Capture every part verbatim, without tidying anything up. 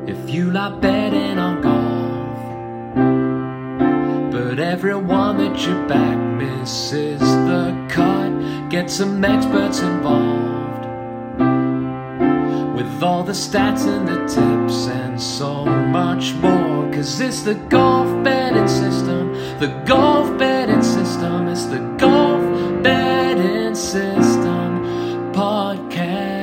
if you like betting on golf, but everyone that you back misses the cut. Get some experts involved with all the stats and the tips and so much more, cause it's the golf betting system, the golf betting system, it's the golf betting system podcast.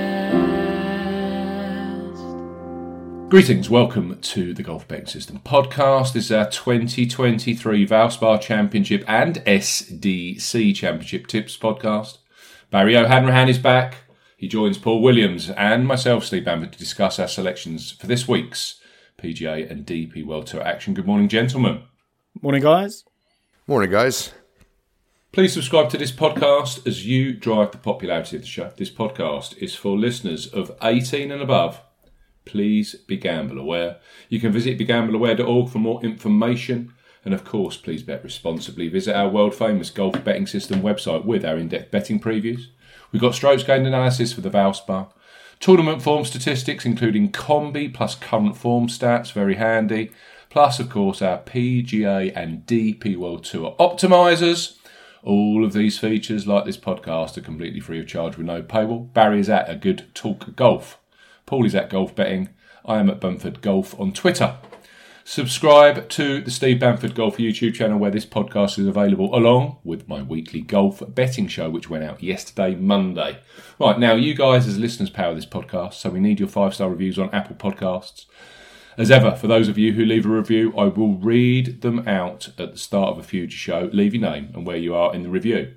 Greetings, welcome to the Golf Betting System podcast. This is our twenty twenty-three Valspar Championship and S D C Championship Tips podcast. Barry O'Hanrahan is back. He joins Paul Williams and myself, Steve Bamford, to discuss our selections for this week's P G A and D P World Tour action. Good morning, gentlemen. Morning, guys. Morning, guys. Please subscribe to this podcast as you drive the popularity of the show. This podcast is for listeners of eighteen and above. Please be gamble aware. You can visit be gamble aware dot org for more information. And of course, please bet responsibly. Visit our world famous golf betting system website with our in-depth betting previews. We've got strokes gained analysis for the Valspar. Tournament form statistics, including Combi plus current form stats, very handy. Plus, of course, our P G A and D P World Tour optimizers. All of these features, like this podcast, are completely free of charge with no paywall. Barry is at A Good Talk Golf. Paul is at Golf Betting. I am at Bamford Golf on Twitter. Subscribe to the Steve Bamford Golf YouTube channel where this podcast is available, along with my weekly golf betting show, which went out yesterday, Monday. Right, now you guys as listeners power this podcast, so we need your five-star reviews on Apple Podcasts. As ever, for those of you who leave a review, I will read them out at the start of a future show. Leave your name and where you are in the review.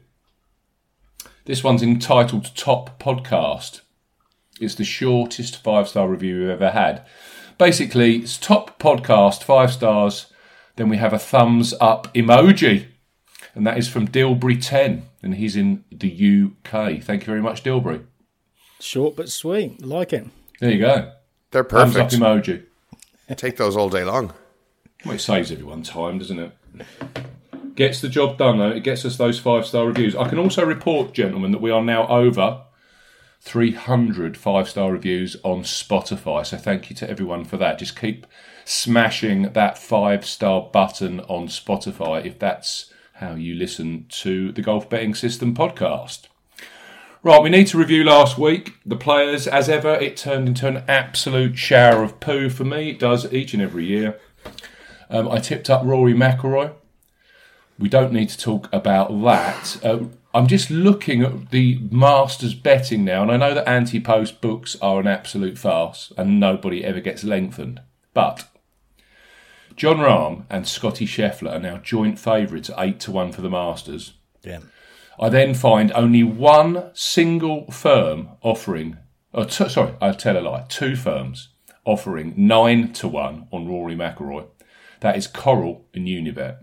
This one's entitled Top Podcast. It's the shortest five-star review we've ever had. Basically, it's top podcast, five stars. Then we have a thumbs up emoji. And that is from Dilbury ten. And he's in the U K. Thank you very much, Dilbury. Short but sweet. Like it. There you go. They're perfect. Thumbs up emoji. Take those all day long. Well, it saves everyone time, doesn't it? Gets the job done, though. It gets us those five-star reviews. I can also report, gentlemen, that we are now over three hundred five-star reviews on Spotify. So thank you to everyone for that. Just keep smashing that five-star button on Spotify if that's how you listen to the Golf Betting System podcast. Right, we need to review last week. The players, as ever, it turned into an absolute shower of poo for me. It does each and every year. Um, I tipped up Rory McIlroy. We don't need to talk about that. Uh, I'm just looking at the Masters betting now, and I know that anti-post books are an absolute farce, and nobody ever gets lengthened. But Jon Rahm and Scotty Scheffler are now joint favourites at eight to one for the Masters. Yeah. I then find only one single firm offering, oh, t- sorry, I tell a lie, two firms offering nine to one on Rory McIlroy. That is Coral and Unibet.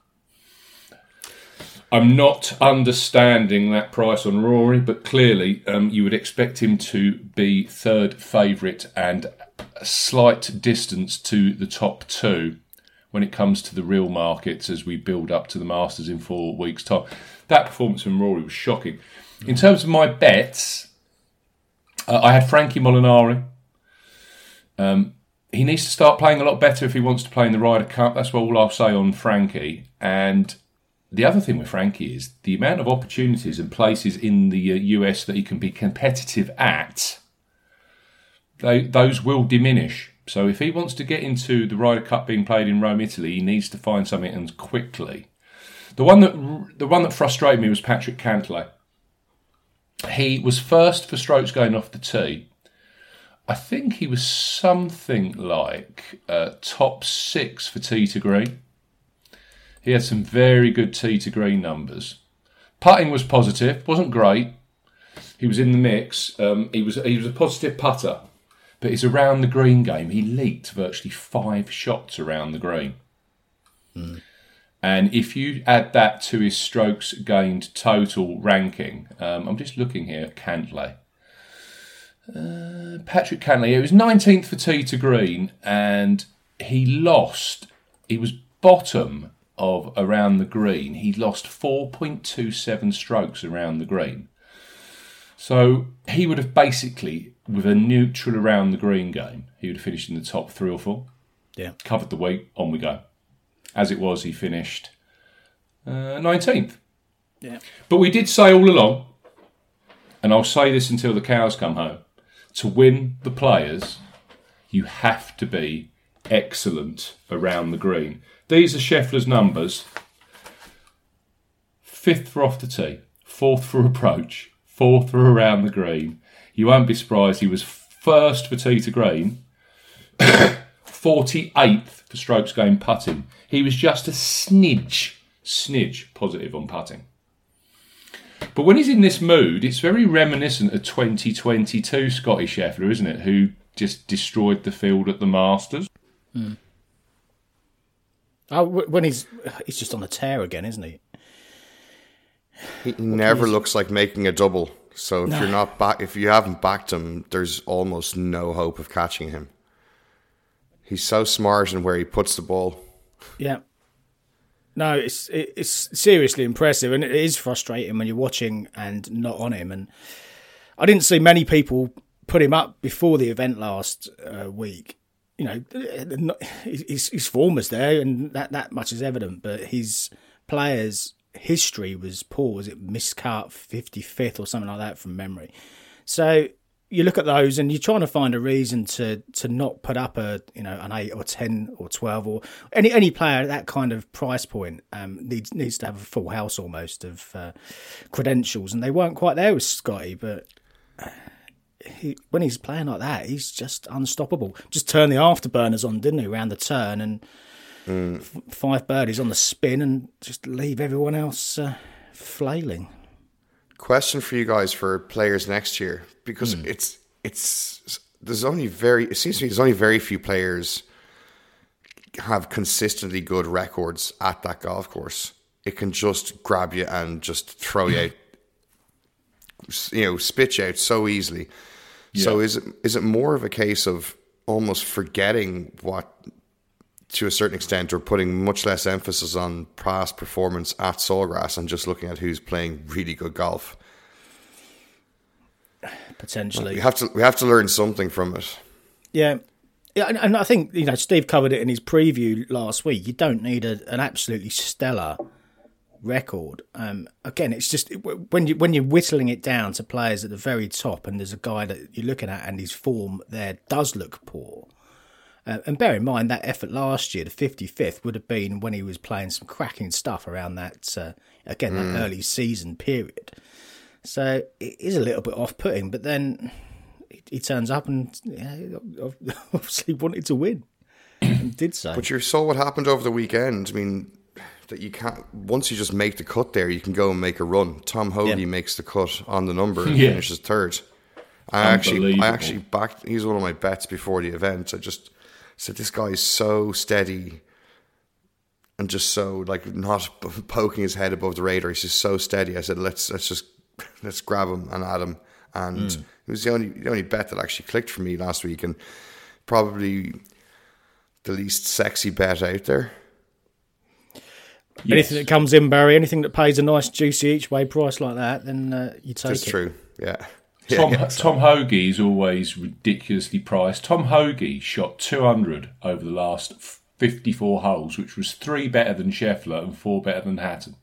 I'm not understanding that price on Rory, but clearly um, you would expect him to be third favourite and a slight distance to the top two when it comes to the real markets as we build up to the Masters in four weeks' time. That performance from Rory was shocking. In terms of my bets, uh, I had Frankie Molinari. Um, he needs to start playing a lot better if he wants to play in the Ryder Cup. That's all I'll say on Frankie. And the other thing with Frankie is the amount of opportunities and places in the uh, U S that he can be competitive at, they, those will diminish. So if he wants to get into the Ryder Cup being played in Rome, Italy, he needs to find something and quickly. The one that the one that frustrated me was Patrick Cantlay. He was first for strokes going off the tee. I think he was something like uh, top six for tee to green. He had some very good tee to green numbers. Putting was positive, wasn't great. He was in the mix. Um, he was he was a positive putter, but his around the green game, he leaked virtually five shots around the green. Mm. And if you add that to his strokes gained total ranking, um, I'm just looking here at Cantlay. Uh, Patrick Cantlay, it was nineteenth for tee to green, and he lost. He was bottom of around the green. He lost four point two seven strokes around the green. So he would have basically, with a neutral around the green game, he would have finished in the top three or four. Yeah. Covered the week, on we go. As it was, he finished uh, nineteenth. Yeah. But we did say all along, and I'll say this until the cows come home, to win the players, you have to be excellent around the green. These are Scheffler's numbers. Fifth for off the tee, fourth for approach, fourth for around the green. You won't be surprised he was first for tee to green, forty-eighth for strokes gained putting. He was just a snidge, snidge positive on putting. But when he's in this mood, it's very reminiscent of twenty twenty-two Scotty Scheffler, isn't it? Who just destroyed the field at the Masters. Mm. Oh, when he's he's just on a tear again, isn't he? He never looks like making a double. So if No. you're not back, if you haven't backed him, there's almost no hope of catching him. He's so smart in where he puts the ball. Yeah. No, it's it, it's seriously impressive, and it is frustrating when you're watching and not on him. And I didn't see many people put him up before the event last uh, week. You know, not, his, his form was there, and that, that much is evident. But his players' history was poor. Was it miscut fifty-fifth or something like that from memory? So you look at those and you're trying to find a reason to to not put up a you know an eight or ten or twelve or any any player at that kind of price point um, needs needs to have a full house almost of uh, credentials, and they weren't quite there with Scotty. But he, when he's playing like that, he's just unstoppable. Just turn the afterburners on, didn't he, around the turn, and mm. f- five birdies on the spin, and just leave everyone else uh, flailing. Question for you guys for players next year, because mm. it's it's there's only very it seems to me there's only very few players have consistently good records at that golf course. It can just grab you and just throw you out, you know, spit you out so easily. Yeah. So is it is it more of a case of almost forgetting what, to a certain extent, or putting much less emphasis on past performance at Sawgrass and just looking at who's playing really good golf? Potentially, we have to we have to learn something from it. Yeah, yeah, and, and I think you know Steve covered it in his preview last week. You don't need a, an absolutely stellar record. Um, again, it's just when you when you're whittling it down to players at the very top, and there's a guy that you're looking at, and his form there does look poor. Uh, and bear in mind that effort last year, the fifty-fifth, would have been when he was playing some cracking stuff around that, uh, again, that mm. early season period. So it is a little bit off-putting, but then he, he turns up and yeah, obviously wanted to win and did so. But you saw what happened over the weekend. I mean, that you can't, once you just make the cut there, you can go and make a run. Tom Hoagie yeah. makes the cut on the number and yeah. finishes third. I actually, I actually backed, he's one of my bets before the event. I just said, this guy is so steady and just so, like, not poking his head above the radar. He's just so steady. I said, let's let's just, let's grab him and add him. And mm. it was the only the only bet that actually clicked for me last week, and probably the least sexy bet out there. Yes. Anything that comes in, Barry, anything that pays a nice, juicy each way price like that, then uh, you take That's it. That's true, yeah. Tom, yeah, Tom Hoagie is always ridiculously priced. Tom Hoagie shot two hundred over the last fifty-four holes, which was three better than Scheffler and four better than Hatton.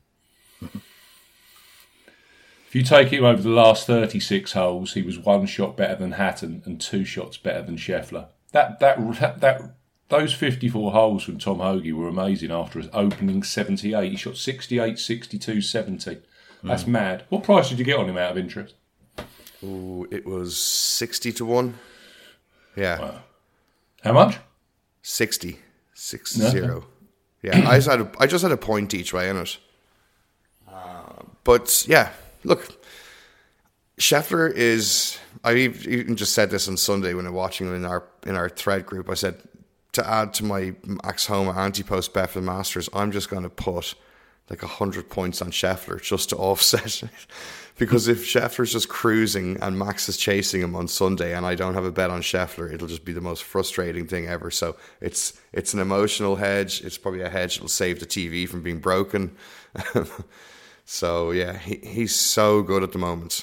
If you take him over the last thirty-six holes, he was one shot better than Hatton and two shots better than Scheffler. That that that, that those fifty-four holes from Tom Hoagie were amazing after his opening seventy-eight. He shot sixty-eight, sixty-two, seventy. That's mm. mad. What price did you get on him out of interest? Ooh, it was sixty to one. Yeah. Wow. How much? Sixty. Six no. zero. Yeah, I just had a, I just had a point each way in it. Uh, but yeah, look, Scheffler is. I even just said this on Sunday when I was watching him in our in our thread group. I said, to add to my Max Homa anti-post bet for the Masters, I'm just going to put like one hundred points on Scheffler just to offset it. Because if Scheffler's just cruising and Max is chasing him on Sunday and I don't have a bet on Scheffler, it'll just be the most frustrating thing ever. So it's it's an emotional hedge. It's probably a hedge that'll save the T V from being broken. So yeah, he, he's so good at the moment.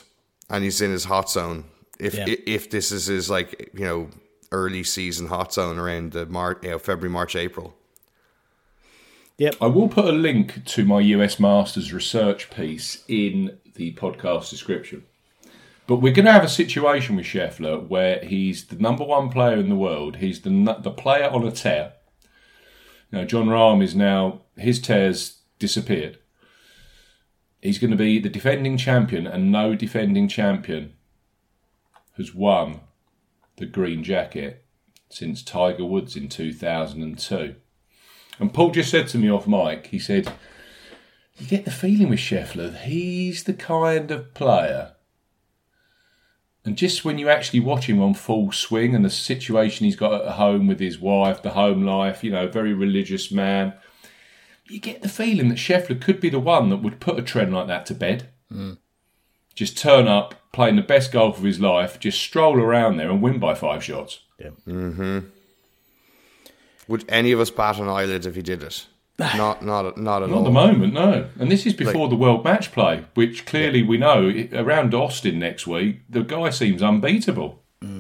and he's in his hot zone. If Yeah. if this is his like you know early season hot zone around the Mar- you know, February, March, April. Yep. I will put a link to my U S Masters research piece in the podcast description. But we're going to have a situation with Scheffler where he's the number one player in the world. He's the the player on a tear. You know, John Rahm is now, his tear's disappeared. He's going to be the defending champion, and no defending champion has won the green jacket since Tiger Woods in two thousand two. And Paul just said to me off mic, he said, you get the feeling with Scheffler, he's the kind of player. And just when you actually watch him on full swing and the situation he's got at home with his wife, the home life, you know, very religious man, you get the feeling that Scheffler could be the one that would put a trend like that to bed. Mm. Just turn up, playing the best golf of his life, just stroll around there and win by five shots. Yeah. Mm-hmm. Would any of us bat an eyelid if he did it? Not, not, not at Not all. at the moment, no. And this is before Like- the World Match Play, which clearly we know i- around Austin next week, the guy seems unbeatable. Mm.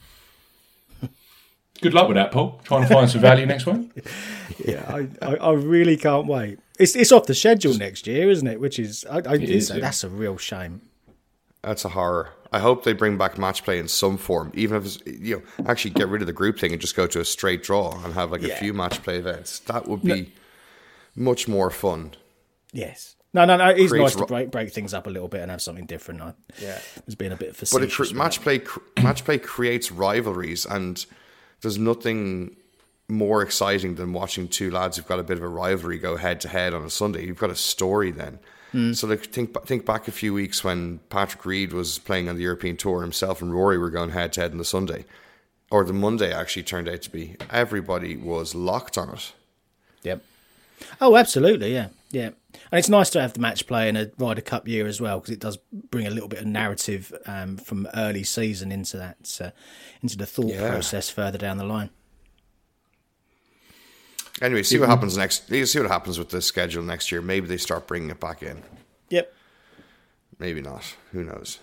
Good luck with that, Paul. Trying to find some value next week. Yeah, I, I, I really can't wait. It's it's off the schedule next year, isn't it? Which is, I, I, is, it's- yeah. that's a real shame. That's a horror. I hope they bring back match play in some form, even if it's, you know, actually get rid of the group thing and just go to a straight draw and have like a Yeah. few match play events. That would be much more fun. Yes. No, no, no. It's Creates nice to ro- break break things up a little bit and have something different. I, Yeah. There's been a bit of But it facetious cre- with match that. play cr- match play creates rivalries, and there's nothing more exciting than watching two lads who've got a bit of a rivalry go head to head on a Sunday. You've got a story then. So like think think back a few weeks when Patrick Reed was playing on the European Tour, himself and Rory were going head to head on the Sunday, or the Monday actually turned out to be. Everybody was locked on it. Yep. Oh, absolutely, yeah, yeah. And it's nice to have the match play in a Ryder Cup year as well, because it does bring a little bit of narrative um, from early season into that, uh, into the thought Yeah. process further down the line. Anyway, see what happens next. See what happens with the schedule next year. Maybe they start bringing it back in. Yep. Maybe not. Who knows?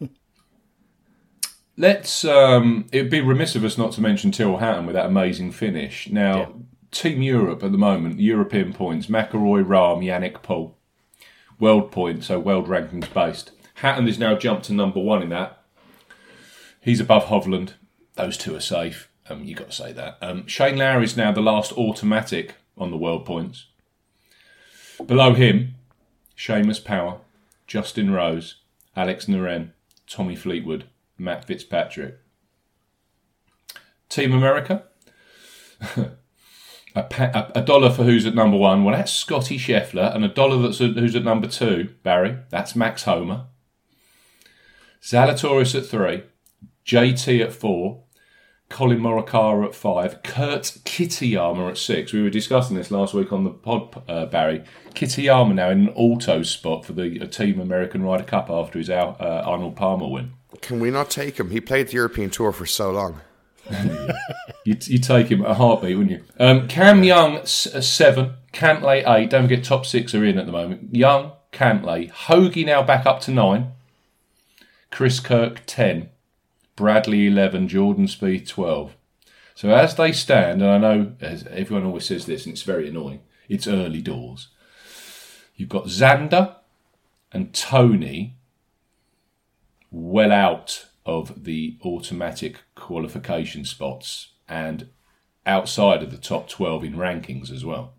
Let's. Um, it'd be remiss of us not to mention Tyrrell Hatton with that amazing finish. Now, Yeah. Team Europe at the moment, European points, McIlroy, Rahm, Yannick, Paul. World points, so world rankings based. Hatton has now jumped to number one in that. He's above Hovland. Those two are safe. Um, you've got to say that. Um, Shane Lowry is now the last automatic on the world points. Below him, Seamus Power, Justin Rose, Alex Noren, Tommy Fleetwood, Matt Fitzpatrick. Team America, a, pa- a, a dollar for who's at number one. Well, that's Scotty Scheffler, and a dollar that's at, who's at number two, Barry. That's Max Homer. Zalatoris at three, J T at four, Colin Morikawa at five, Kurt Kitayama at six. We were discussing this last week on the pod, uh, Barry. Kitayama now in an auto spot for the uh, Team American Ryder Cup after his uh, Arnold Palmer win. Can we not take him? He played the European Tour for so long. You, you take him at a heartbeat, wouldn't you? Um, Cam Young, s- uh, seven. Cantlay, eight. Don't forget, top six are in at the moment. Young, Cantlay. Hoagie now back up to nine. Chris Kirk, ten. Bradley, eleven. Jordan Spieth, twelve. So as they stand, and I know as everyone always says this, and it's very annoying, it's early doors. You've got Xander and Tony well out of the automatic qualification spots and outside of the top twelve in rankings as well.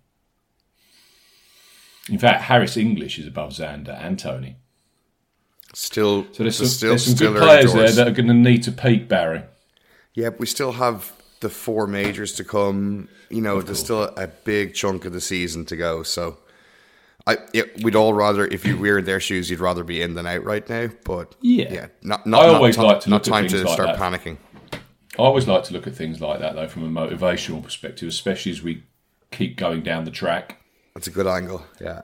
In fact, Harris English is above Xander and Tony. Still, So there's some, still, there's some still good early players there doors. that are going to need to peak, Barry. Yeah, we still have the four majors to come. You know, there's still a big chunk of the season to go. So, I it, we'd all rather, if you were in their shoes, you'd rather be in than out right now. But Yeah. yeah, not not, I not always ti- like to not look at time things to like start that. panicking. I always like to look at things like that, though, from a motivational perspective, especially as we keep going down the track. That's a good angle. Yeah.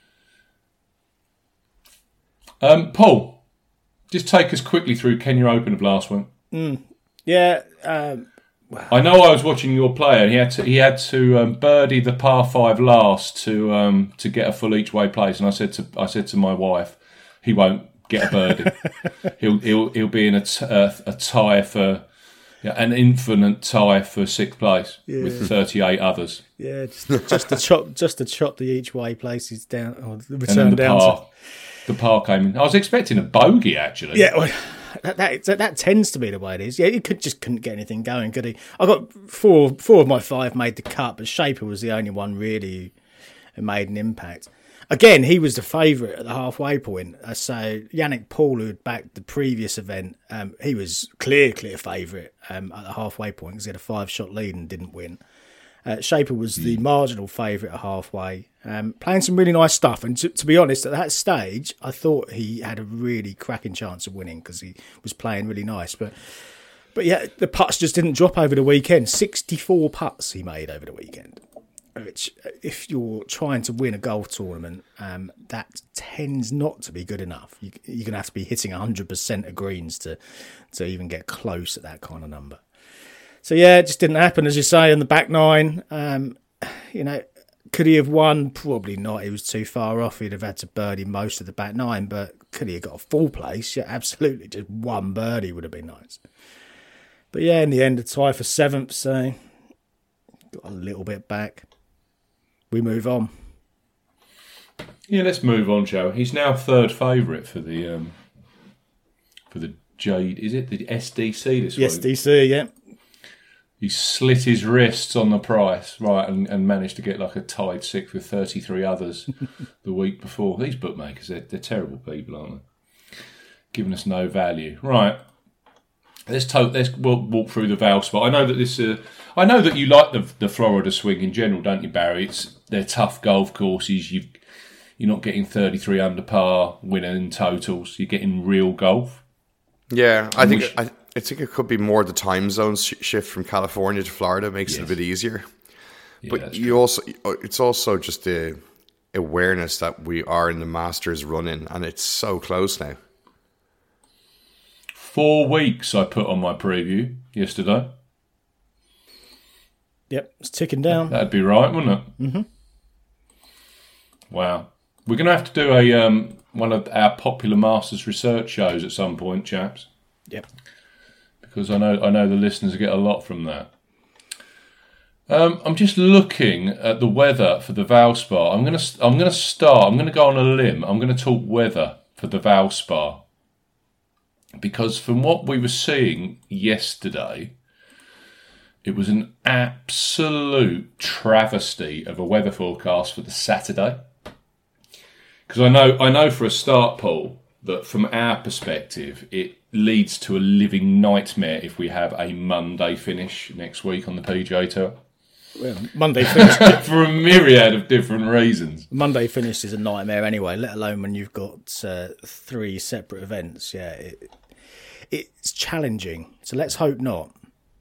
Um, Paul, just take us quickly through Kenya Open of last week. Yeah. Um, I know I was watching your player, and he had to he had to um, birdie the par five last to um, to get a full each way place. And I said to I said to my wife, he won't get a birdie. he'll he'll he'll be in a t- uh, a tie for yeah, an infinite tie for sixth place Yeah. with thirty-eight others. Yeah, just, just to chop, just to chop the each way places down, or the And return then the down. par, To, the par came in. I was expecting a bogey actually. yeah, well, that, that that that tends to be the way it is. Yeah, he could just couldn't get anything going, could he? I got four four of my five made the cut, but Shaper was the only one really who made an impact. Again, he was the favourite at the halfway point. Uh, so Yannick Paul, who had backed the previous event, um, he was clear, clear favourite um, at the halfway point because he had a five-shot lead and didn't win. Uh, Shaper was the marginal favourite at halfway, um, playing some really nice stuff. And to, to be honest, at that stage, I thought he had a really cracking chance of winning because he was playing really nice. But but yeah, the putts just didn't drop over the weekend. sixty-four putts he made over the weekend. Which, if you're trying to win a golf tournament, um, that tends not to be good enough. You, you're going to have to be hitting one hundred percent of greens to to even get close at that kind of number. So, yeah, it just didn't happen, as you say, in the back nine. Um, you know, could he have won? Probably not. He was too far off. He'd have had to birdie most of the back nine, but could he have got a full place? Yeah, absolutely. Just one birdie would have been nice. But, yeah, in the end, a tie for seventh, so got a little bit back. We move on. Yeah, let's move on, Joe. He's now third favourite for the um, for the Jade. Is it the S D C this The week? S D C, yeah. He slit his wrists on the price, right, and, and managed to get like a tied sixth with thirty-three others the week before. These bookmakers, they're, they're terrible people, aren't they? Giving us no value. Right. Let's talk, let's walk through the Valspar. I know that this. Uh, I know that you like the the Florida swing in general, don't you, Barry? It's they're tough golf courses. You you're not getting thirty-three under par winning totals. You're getting real golf. Yeah, I think we sh- I, I think it could be more the time zone sh- shift from California to Florida makes Yes. it a bit easier. Yeah, But that's you also, it's also just the awareness that we are in the Masters running, and it's so close now. Four weeks I put on my preview yesterday. Yep, it's ticking down. That'd be right, wouldn't it? Mm-hmm. Wow. We're going to have to do a um, one of our popular Masters research shows at some point, chaps, Yep. because I know I know the listeners get a lot from that. Um, I'm just looking at the weather for the Valspar. I'm going to I'm going to start. I'm going to go on a limb. I'm going to talk weather for the Valspar. Because from what we were seeing yesterday, it was an absolute travesty of a weather forecast for the Saturday. Because I know, I know for a start, Paul, that from our perspective, it leads to a living nightmare if we have a Monday finish next week on the P G A Tour. Well, Monday finish. For a myriad of different reasons. Monday finish is a nightmare anyway, let alone when you've got uh, three separate events. Yeah, it, it's challenging. So let's hope not.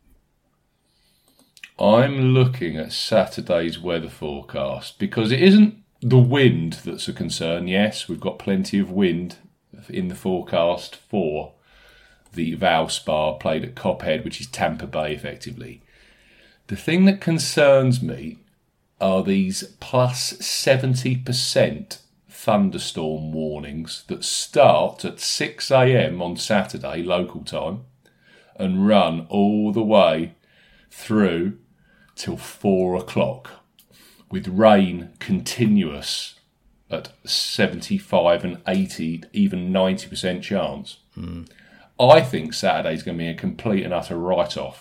I'm looking at Saturday's weather forecast because it isn't the wind that's a concern. Yes, we've got plenty of wind in the forecast for the Valspar played at Cophead, which is Tampa Bay effectively. The thing that concerns me are these plus seventy percent thunderstorm warnings that start at six a.m. on Saturday, local time, and run all the way through till four o'clock, with rain continuous at seventy-five and eighty, even ninety percent chance. Mm. I think Saturday's going to be a complete and utter write-off.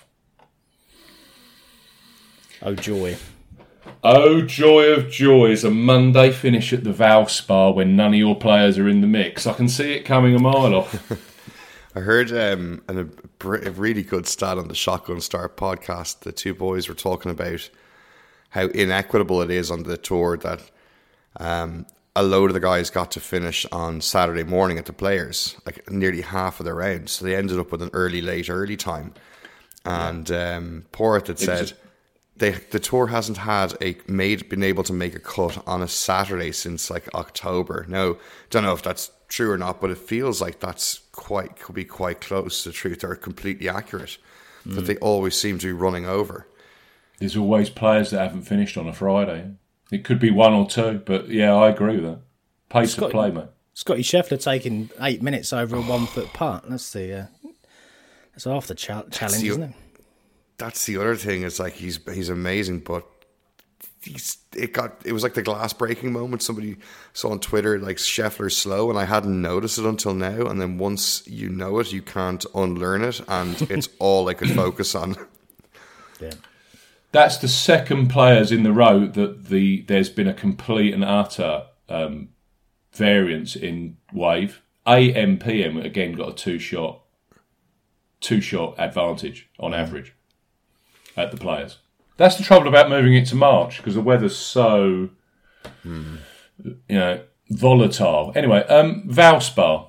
Oh, joy. Oh, joy of joys, a Monday finish at the Valspar when none of your players are in the mix. I can see it coming a mile off. I heard um, an, a, a really good stat on the Shotgun Start podcast. The two boys were talking about how inequitable it is on the tour that um, a load of the guys got to finish on Saturday morning at the Players, like nearly half of the round. So they ended up with an early, late, early time. And um, Porritt had said... They, the tour hasn't had a made been able to make a cut on a Saturday since like October. Now, don't know if that's true or not, but it feels like that's quite could be quite close to the truth or completely accurate. Mm. That they always seem to be running over. There's always players that haven't finished on a Friday. It could be one or two, but yeah, I agree with that. Pace Scott, of play, mate. Scotty Scheffler taking eight minutes over a one-foot putt. That's the uh, that's half the cha- challenge, the, isn't it? That's the other thing. It's like he's he's amazing, but he's it got it was like the glass breaking moment. Somebody saw on Twitter like Scheffler's slow, and I hadn't noticed it until now. And then once you know it, you can't unlearn it, and it's all I could focus on. Yeah. That's the second players in the row that the there's been a complete and utter um, variance in wave. A M P M again got a two shot, two shot advantage on average at the players. That's the trouble about moving it to March because the weather's so mm. you know volatile. Anyway, um, Valspar.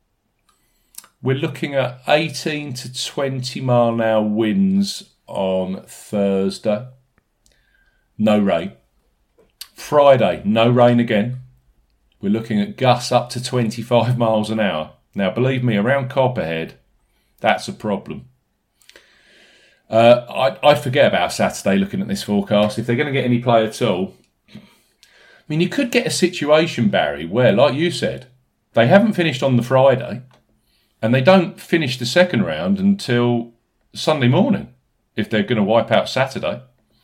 We're looking at eighteen to twenty mile an hour winds on Thursday. No rain. Friday, no rain again. We're looking at gusts up to twenty-five miles an hour. Now, believe me, around Copperhead, that's a problem. Uh, I, I forget about Saturday looking at this forecast. If they're going to get any play at all, I mean, you could get a situation, Barry, where, like you said, they haven't finished on the Friday and they don't finish the second round until Sunday morning if they're going to wipe out Saturday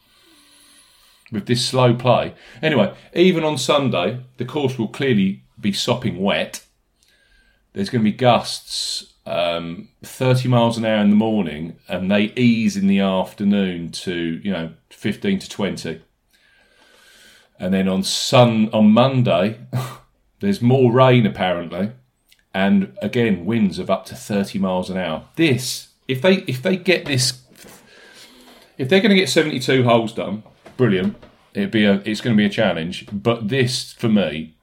with this slow play. Anyway, even on Sunday, the course will clearly be sopping wet. There's going to be gusts um, thirty miles an hour in the morning, and they ease in the afternoon to, you know, fifteen to twenty. And then on sun on Monday, there's more rain apparently, and again winds of up to thirty miles an hour. This, if they if they get this, if they're going to get seventy-two holes done, brilliant. It'd be a, it's going to be a challenge. But this, for me,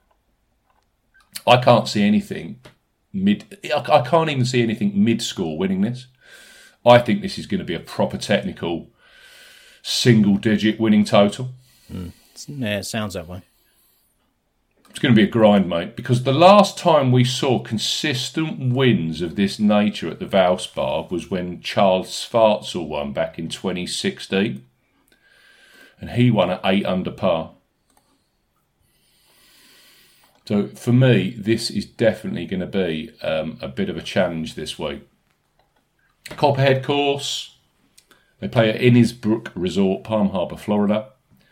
I can't see anything mid. I can't even see anything mid-score winning this. I think this is going to be a proper technical single-digit winning total. Mm. Yeah, it sounds that way. It's going to be a grind, mate, because the last time we saw consistent wins of this nature at the Valspar was when Charles Schwartzel won back in twenty sixteen. And he won at eight under par. So for me, this is definitely going to be um, a bit of a challenge this week. Copperhead course. They play at Innisbrook Resort, Palm Harbor, Florida.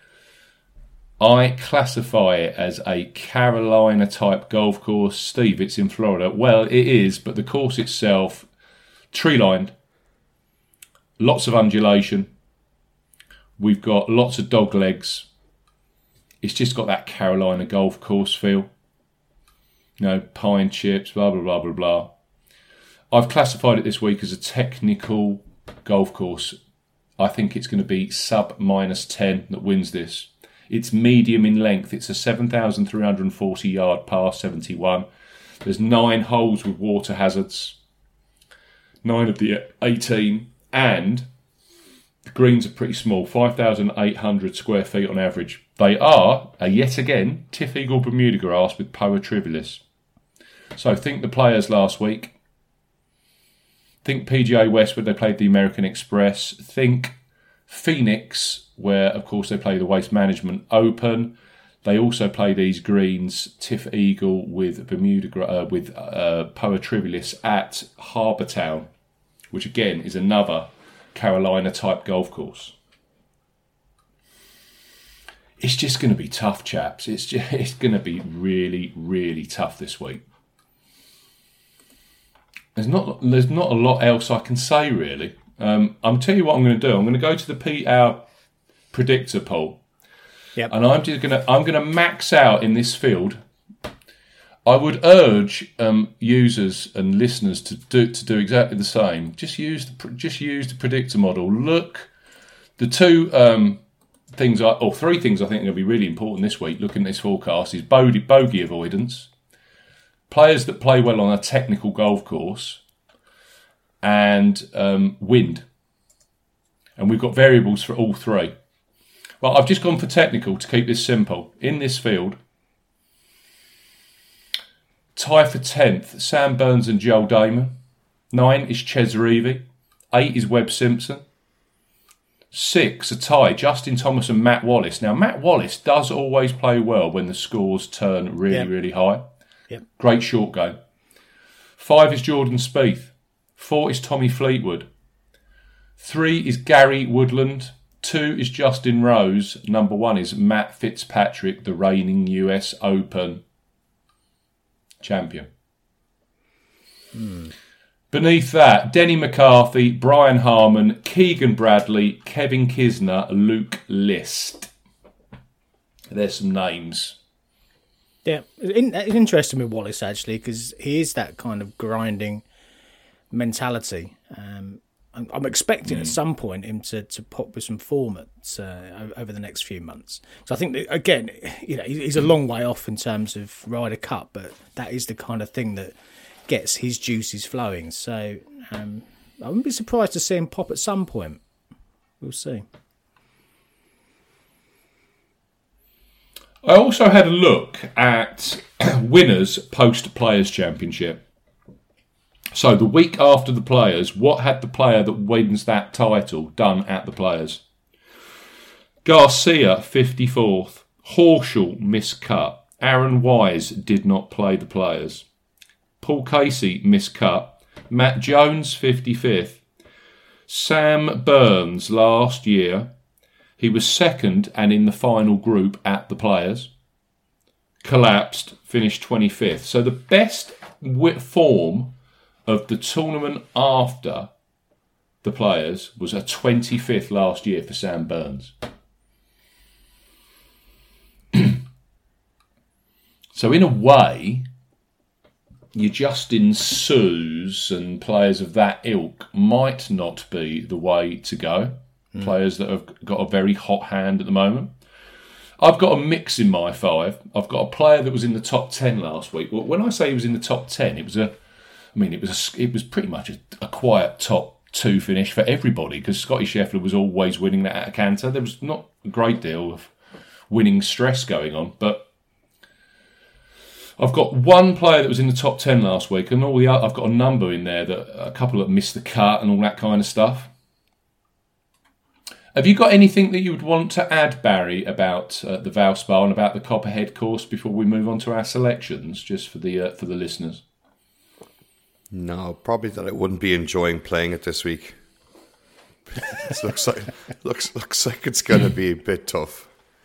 I classify it as a Carolina-type golf course. Steve, it's in Florida. Well, it is, but the course itself, tree-lined, lots of undulation. We've got lots of dog legs. It's just got that Carolina golf course feel. You know, pine chips, blah, blah, blah, blah, blah. I've classified it this week as a technical golf course. I think it's going to be sub minus ten that wins this. It's medium in length. It's a seven thousand three hundred forty yard par seventy-one. There's nine holes with water hazards. Nine of the eighteen. And the greens are pretty small, five thousand eight hundred square feet on average. They are, a yet again, Tiff Eagle Bermuda grass with Poa trivialis. So think the players last week. Think P G A West where they played the American Express. Think Phoenix where, of course, they play the Waste Management Open. They also play these greens, Tiff Eagle with Bermuda uh, with uh, Poa trivialis at Harbour Town, which again is another Carolina-type golf course. It's just going to be tough, chaps. It's just, it's going to be really, really tough this week. There's not there's not a lot else I can say really. Um, I'm tell you what I'm going to do. I'm going to go to the P hour predictor poll, yep. and I'm just going to I'm going to max out in this field. I would urge um, users and listeners to do to do exactly the same. Just use the just use the predictor model. Look, the two um, things, I, or three things I think are going to be really important this week. Looking at this forecast is bogey, bogey avoidance, players that play well on a technical golf course, and um, wind. And we've got variables for all three. Well, I've just gone for technical to keep this simple. In this field, tie for tenth, Sam Burns and Joel Damon. Nine is Ches Reavie. Eight is Webb Simpson. Six, a tie, Justin Thomas and Matt Wallace. Now, Matt Wallace does always play well when the scores turn really, yeah. really high. Yep. Great short game. Five is Jordan Spieth. Four is Tommy Fleetwood. Three is Gary Woodland. Two is Justin Rose. Number one is Matt Fitzpatrick, the reigning U S Open champion. Hmm. Beneath that, Denny McCarthy, Brian Harman, Keegan Bradley, Kevin Kisner, Luke List. There's some names. Yeah, it's interesting with Wallace, actually, because he is that kind of grinding mentality. Um, I'm, I'm expecting mm. at some point him to, to pop with some form at, uh, over the next few months. So I think, that, again, you know, he's a long way off in terms of Ryder Cup, but that is the kind of thing that gets his juices flowing. So um, I wouldn't be surprised to see him pop at some point. We'll see. I also had a look at winners post Players' Championship. So the week after the Players, what had the player that wins that title done at the Players? Garcia, fifty-fourth. Horschel, miscut. Aaron Wise did not play the Players. Paul Casey, miscut. Matt Jones, fifty-fifth. Sam Burns, last year, he was second and in the final group at the Players. Collapsed, finished twenty-fifth. So the best form of the tournament after the Players was a twenty-fifth last year for Sam Burns. So in a way, your Justin Sues and players of that ilk might not be the way to go. Mm. Players that have got a very hot hand at the moment. I've got a mix in my five. I've got a player that was in the top ten last week. Well, when I say he was in the top ten, it was a, I mean, it was a, it was pretty much a, a quiet top two finish for everybody because Scotty Scheffler was always winning that at a canter. There was not a great deal of winning stress going on, but I've got one player that was in the top ten last week, and all the other, I've got a number in there that a couple that missed the cut and all that kind of stuff. Have you got anything that you would want to add, Barry, about uh, the Valspar and about the Copperhead course before we move on to our selections, just for the uh, for the listeners? No, probably that I wouldn't be enjoying playing it this week. It looks like looks looks like it's going to be a bit tough.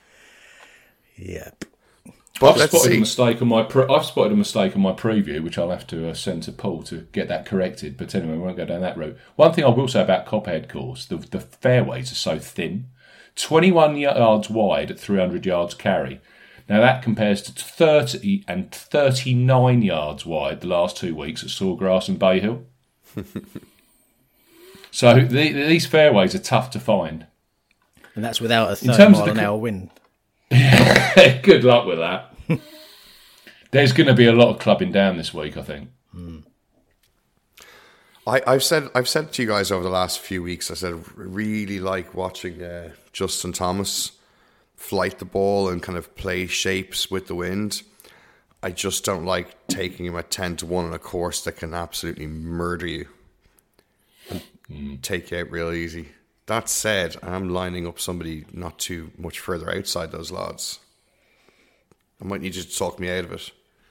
Yep. But I've let's spotted see. a mistake on my pre- I've spotted a mistake on my preview, which I'll have to uh, send to Paul to get that corrected. But anyway, we won't go down that route. One thing I will say about Copperhead course: the the fairways are so thin, twenty-one yards wide at three hundred yards carry. Now that compares to thirty and thirty-nine yards wide the last two weeks at Sawgrass and Bay Hill. So the, these fairways are tough to find, and that's without a In thirty terms of mile the an co- hour wind. Good luck with that. There's going to be a lot of clubbing down this week, I think. Mm. I, I've said I've said to you guys over the last few weeks. I said I really like watching uh, Justin Thomas flight the ball and kind of play shapes with the wind. I just don't like taking him at ten to one on a course that can absolutely murder you and mm. take you out real easy. That said, I'm lining up somebody not too much further outside those lads. I might need you to talk me out of it.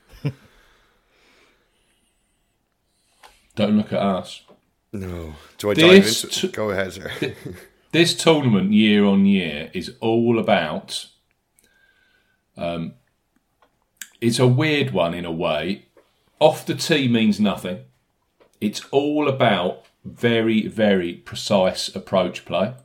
Don't look at us. No. Do I This dive into it? t- Go ahead, sir. This tournament, year on year, is all about... Um, it's a weird one in a way. Off the tee means nothing. It's all about very, very precise approach play.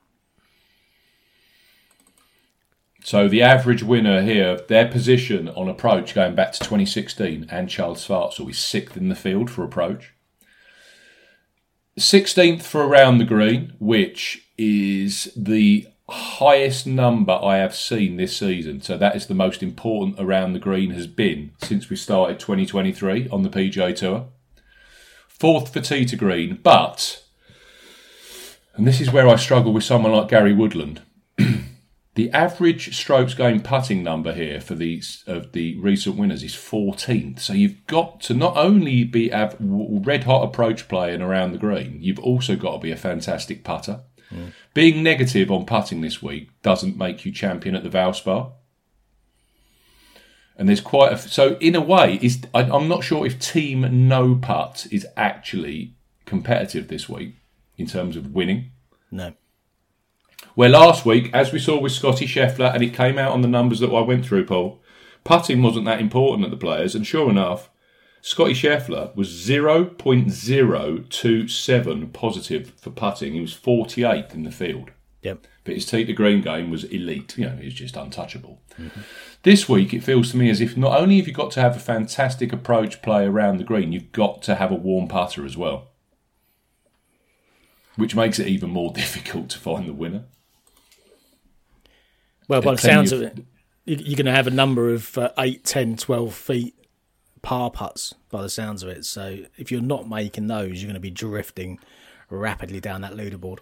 So the average winner here, their position on approach going back to twenty sixteen, and Charles Schwartzel is sixth in the field for approach. sixteenth for around the green, which is the highest number I have seen this season. So that is the most important around the green has been since we started twenty twenty-three on the P G A Tour. Fourth for tee to green, but, and this is where I struggle with someone like Gary Woodland, the average strokes gained putting number here for these of the recent winners is fourteenth. So you've got to not only be have red hot approach play and around the green, you've also got to be a fantastic putter. Mm. Being negative on putting this week doesn't make you champion at the Valspar. And there's quite a... So, in a way, is I, I'm not sure if Team No Putt is actually competitive this week in terms of winning. No. Where last week, as we saw with Scotty Scheffler, and it came out on the numbers that I went through, Paul, putting wasn't that important at the Players, and sure enough, Scotty Scheffler was zero point zero two seven positive for putting. He was forty-eighth in the field. Yep. But his tee to green game was elite. You know, he was just untouchable. Mm-hmm. This week, it feels to me as if not only have you got to have a fantastic approach play around the green, you've got to have a warm putter as well, which makes it even more difficult to find the winner. Well, by And the can sounds you- of it, you- you're going to have a number of uh, eight, ten, twelve feet par putts by the sounds of it. So if you're not making those, you're going to be drifting rapidly down that leaderboard.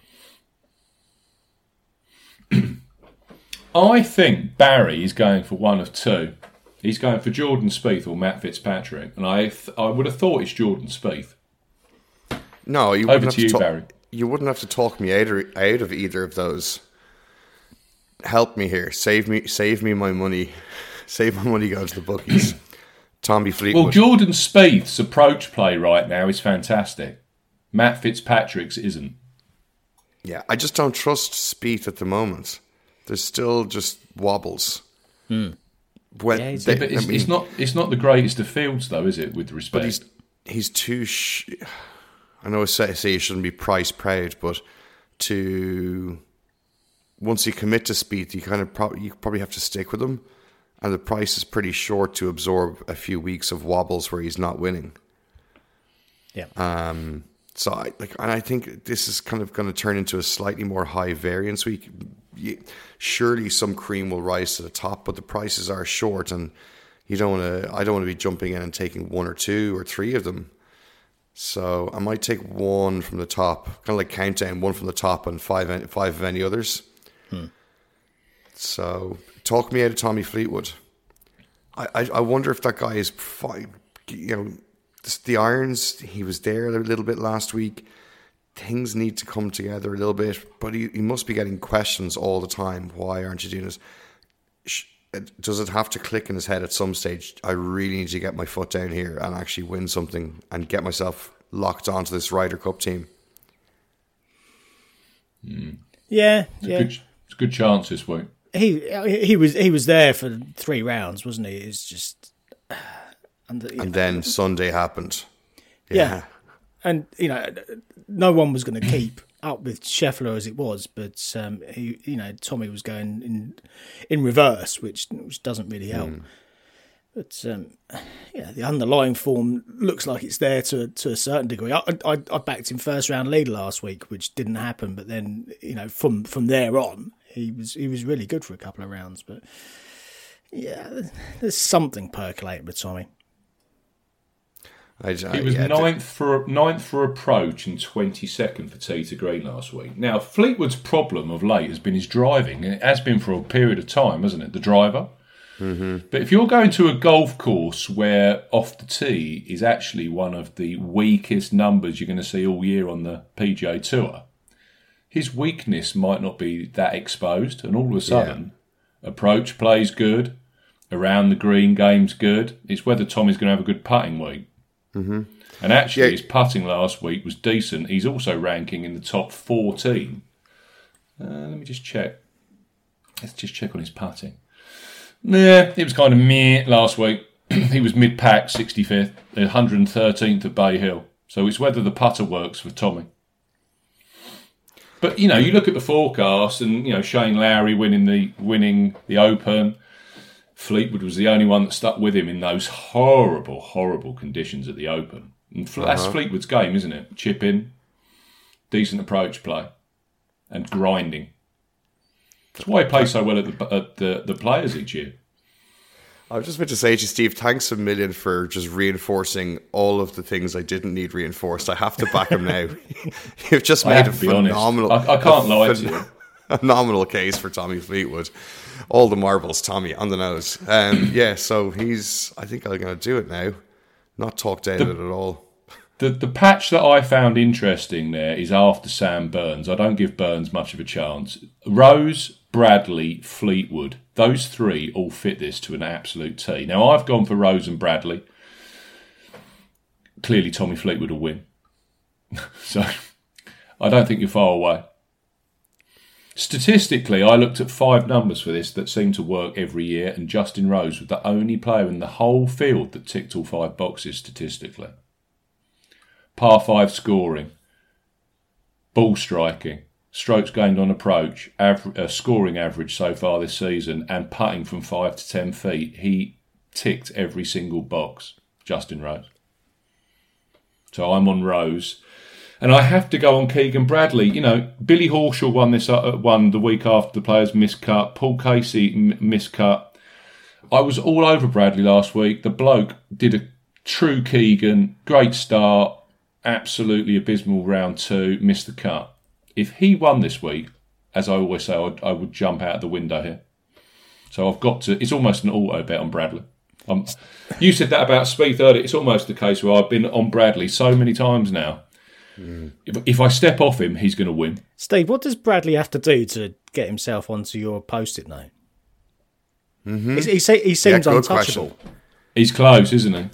I think Barry is going for one of two. He's going for Jordan Spieth or Matt Fitzpatrick, and I th- I would have thought it's Jordan Spieth. No, you Over wouldn't have to you, to talk, Barry. You wouldn't have to talk me out, or, out of either of those. Help me here. Save me. Save me my money. Save my money. Go to the bookies. Tommy Fleetwood. Well, Jordan Spieth's approach play right now is fantastic. Matt Fitzpatrick's isn't. Yeah, I just don't trust Spieth at the moment. There's still just wobbles. When Yeah, he's- they- Yeah, but it's, I mean, it's not it's not the greatest of fields, though, is it? With but respect, he's he's too. Sh- I know I say, say you shouldn't be price proud, but to once you commit to Spieth, you kind of pro- you probably have to stick with him, and the price is pretty short to absorb a few weeks of wobbles where he's not winning. Yeah. Um, so I like, and I think this is kind of going to turn into a slightly more high variance week. You, surely some cream will rise to the top, but the prices are short, and you don't want to. I don't want to be jumping in and taking one or two or three of them. So I might take one from the top, kind of like countdown, one from the top and five five of any others. Hmm. So talk me out of Tommy Fleetwood. I, I, I wonder if that guy is fine. You know, the, the irons, he was there a little bit last week. Things need to come together a little bit, but he, he must be getting questions all the time. Why aren't you doing this? Sh- Does it have to click in his head at some stage? I really need to get my foot down here and actually win something and get myself locked onto this Ryder Cup team. Yeah, it's, yeah. a good, it's a good chance this week. He he was he was there for three rounds, wasn't he? It's just, and, And then Sunday happened. yeah, and you know, no one was going to keep up with Scheffler as it was, but um, he, you know, Tommy was going in in reverse, which which doesn't really help. Mm. But um, yeah, the underlying form looks like it's there to to a certain degree. I, I I backed him first round leader last week, which didn't happen. But then you know, from from there on, he was he was really good for a couple of rounds. But yeah, there's something percolating with Tommy. I, I, He was yeah, ninth for ninth for approach and twenty-second for tee to green last week. Now, Fleetwood's problem of late has been his driving, and it has been for a period of time, hasn't it? The driver. Mm-hmm. But if you're going to a golf course where off the tee is actually one of the weakest numbers you're going to see all year on the P G A Tour, his weakness might not be that exposed, and all of a sudden, approach plays good, around the green game's good. It's whether Tommy's going to have a good putting week. Mm-hmm. And actually, Yeah. his putting last week was decent. He's also ranking in the top fourteen. Uh, let me just check. Let's just check on his putting. Yeah, it was kind of meh last week. He was mid-pack, sixty-fifth, one hundred thirteenth at Bay Hill. So it's whether the putter works for Tommy. But, you know, you look at the forecast and, you know, Shane Lowry winning the winning the Open. Fleetwood was the only one that stuck with him in those horrible, horrible conditions at the Open. And Fle- that's Fleetwood's game, isn't it? Chip in, decent approach play, and grinding. That's why he plays so well at the at the, the Players each year. I was just about to say to you, Steve, thanks a million for just reinforcing all of the things I didn't need reinforced. I have to back him now. You've just I made a have to be honest. phenomenal, I- I can't a lie to phen- you. phenomenal case for Tommy Fleetwood. All the marbles, Tommy, on the nose. Um, yeah, so he's, I think I'm going to do it now. Not talk down The- it at all. The the patch that I found interesting there is after Sam Burns. I don't give Burns much of a chance. Rose, Bradley, Fleetwood. Those three all fit this to an absolute T. Now, I've gone for Rose and Bradley. Clearly, Tommy Fleetwood will win. So, I don't think you're far away. Statistically, I looked at five numbers for this that seem to work every year, and Justin Rose was the only player in the whole field that ticked all five boxes statistically. Par five scoring, ball striking, strokes gained on approach, aver- uh, scoring average so far this season, and putting from five to ten feet. He ticked every single box, Justin Rose. So I'm on Rose. And I have to go on Keegan Bradley. You know, Billy Horschel won this uh, won the week after the players miscut. Paul Casey m- miscut. I was all over Bradley last week. The bloke did a true Keegan. Great start. Absolutely abysmal round two. Missed the cut. If he won this week, as I always say, I would, I would jump out the window here. So I've got to... It's almost an auto bet on Bradley. Um, you said that about Spieth earlier. It's almost the case where I've been on Bradley so many times now. Mm. If, if I step off him, he's going to win. Steve, what does Bradley have to do to get himself onto your post-it note? Mm-hmm. He, he, he seems yeah, untouchable. Question. He's close, isn't he?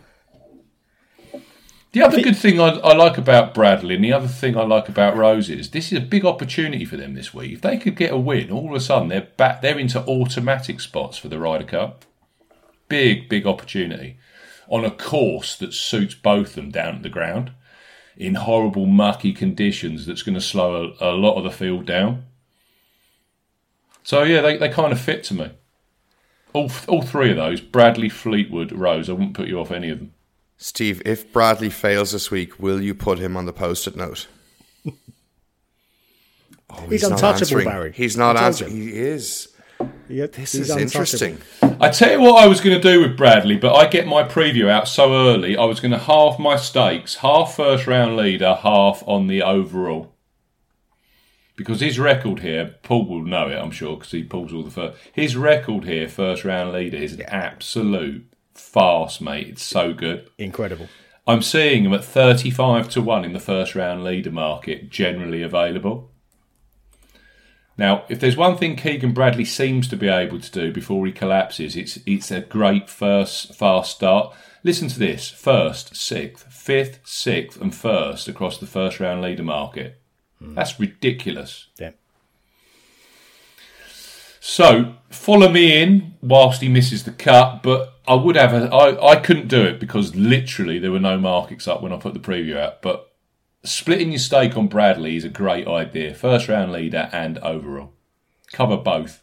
The other good thing I, I like about Bradley, and the other thing I like about Rose is this is a big opportunity for them this week. If they could get a win, all of a sudden they're back. They're into automatic spots for the Ryder Cup. Big, big opportunity on a course that suits both them down at the ground in horrible, mucky conditions. That's going to slow a, a lot of the field down. So yeah, they, they kind of fit to me. All all three of those: Bradley, Fleetwood, Rose. I wouldn't put you off any of them. Steve, if Bradley fails this week, will you put him on the post-it note? Oh, he's, he's untouchable, Barry. He's not answering. He is. Yeah, this is interesting. I tell you what I was going to do with Bradley, but I get my preview out so early. I was going to halve my stakes, half first round leader, half on the overall. Because his record here, Paul will know it, I'm sure, because he pulls all the first. His record here, first round leader, is an absolute farce, mate. It's so good. Incredible. I'm seeing him at thirty-five to one in the first round leader market, generally available. Now, if there's one thing Keegan Bradley seems to be able to do before he collapses, it's it's a great first fast start. Listen to this: first, sixth, fifth, sixth, and first across the first round leader market. Mm. That's ridiculous. Yeah. So follow me in whilst he misses the cut, but I would have a, I, I couldn't do it because literally there were no markets up when I put the preview out. But splitting your stake on Bradley is a great idea. First round leader and overall. Cover both.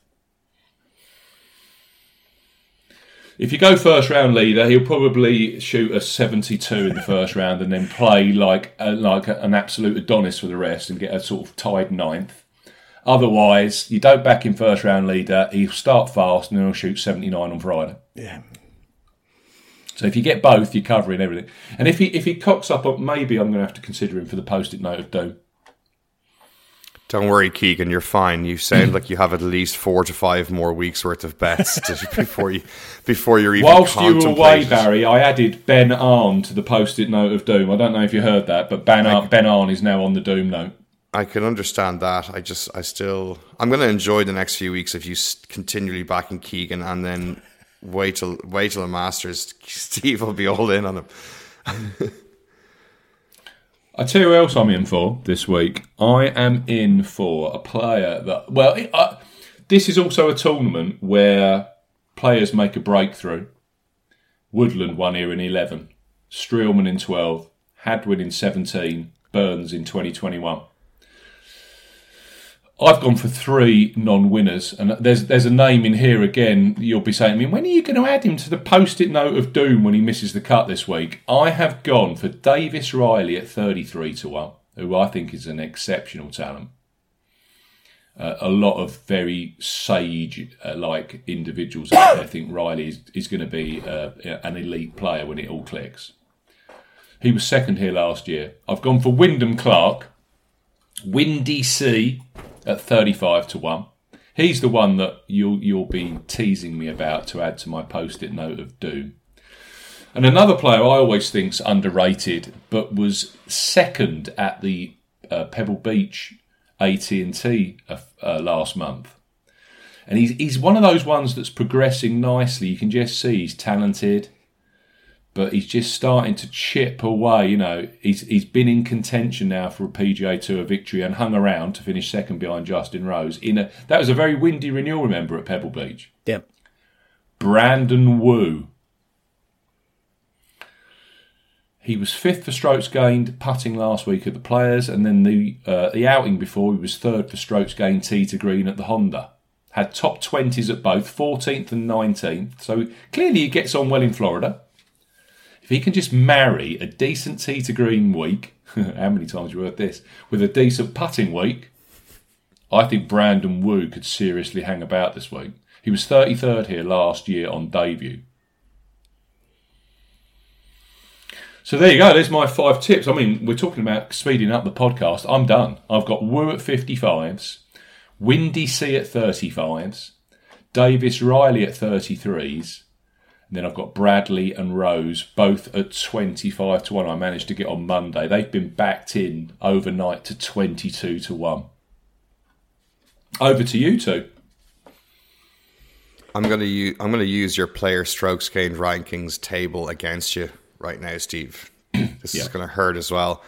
If you go first round leader, he'll probably shoot a seventy-two in the first round and then play like a, like an absolute Adonis for the rest and get a sort of tied ninth. Otherwise, you don't back him first round leader, he'll start fast and then he'll shoot seventy-nine on Friday. Yeah. So if you get both, you're covering everything. And if he if he cocks up, maybe I'm going to have to consider him for the post-it note of doom. Don't worry, Keegan, you're fine. You sound like you have at least four to five more weeks worth of bets to, before you before you're even Whilst you were away, contemplating. Barry, I added Ben Arn to the post-it note of doom. I don't know if you heard that, but Ben Arn, Ben Arn is now on the doom note. I can understand that. I just, I still, I'm going to enjoy the next few weeks if you continually backing Keegan and then wait till wait till the Masters. Steve will be all in on him. I tell you who else I'm in for this week. I am in for a player that, well, it, uh, this is also a tournament where players make a breakthrough. Woodland won here in eleven, Streelman in twelve, Hadwin in seventeen, Burns in twenty twenty-one. I've gone for three non-winners, and there's there's a name in here again. You'll be saying to me, when are you going to add him to the post-it note of doom when he misses the cut this week? I have gone for Davis Riley at thirty-three to one, who I think is an exceptional talent. Uh, a lot of very sage-like uh, individuals out there think Riley is, is going to be uh, an elite player when it all clicks. He was second here last year. I've gone for Wyndham Clark, Windy C, at thirty-five to one. He's the one that you'll you'll be teasing me about to add to my post-it note of doom. And another player I always think's underrated, but was second at the uh, Pebble Beach A T and T uh, uh, last month, And he's he's one of those ones that's progressing nicely. You can just see he's talented, but he's just starting to chip away. You know, he's he's been in contention now for a P G A Tour victory and hung around to finish second behind Justin Rose. In a that was a very windy renewal, remember, at Pebble Beach. Yeah. Brandon Wu. He was fifth for strokes gained putting last week at the Players, and then the uh, the outing before he was third for strokes gained tee to green at the Honda. Had top twenties at both, fourteenth and nineteenth. So clearly he gets on well in Florida. If he can just marry a decent tee to green week, how many times have you heard this, with a decent putting week, I think Brandon Wu could seriously hang about this week. He was thirty-third here last year on debut. So there you go, there's my five tips. I mean, we're talking about speeding up the podcast. I'm done. I've got Wu at fifty-fives, Windy C at thirty-fives, Davis Riley at thirty-threes, and then I've got Bradley and Rose both at twenty-five to one. I managed to get on Monday. They've been backed in overnight to twenty-two to one. Over to you two. I'm going to use, I'm going to use your player strokes gained rankings table against you right now, Steve. This yeah. is going to hurt as well.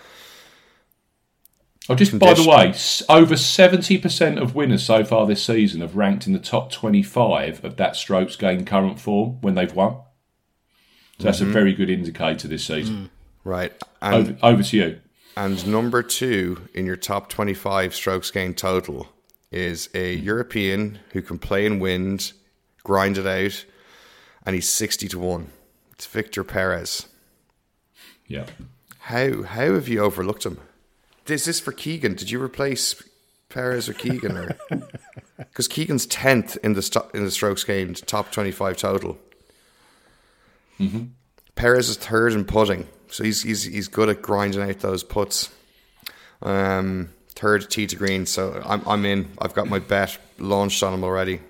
Oh, just Condition- by the way, s- over seventy percent of winners so far this season have ranked in the top twenty-five of that strokes gained current form when they've won. So that's mm-hmm. a very good indicator this season. Mm. Right. And, over, over to you. And number two in your top twenty-five strokes gained total is a European who can play in wind, grind it out, and he's sixty to one. It's Victor Perez. Yeah. How how have you overlooked him? Is this for Keegan? Did you replace Perez or Keegan? Or because Keegan's tenth in the st- in the strokes gained top twenty-five total. Mm-hmm. Perez is third in putting, so he's he's he's good at grinding out those putts. Um, third tee to green, so I'm I'm in. I've got my bet launched on him already.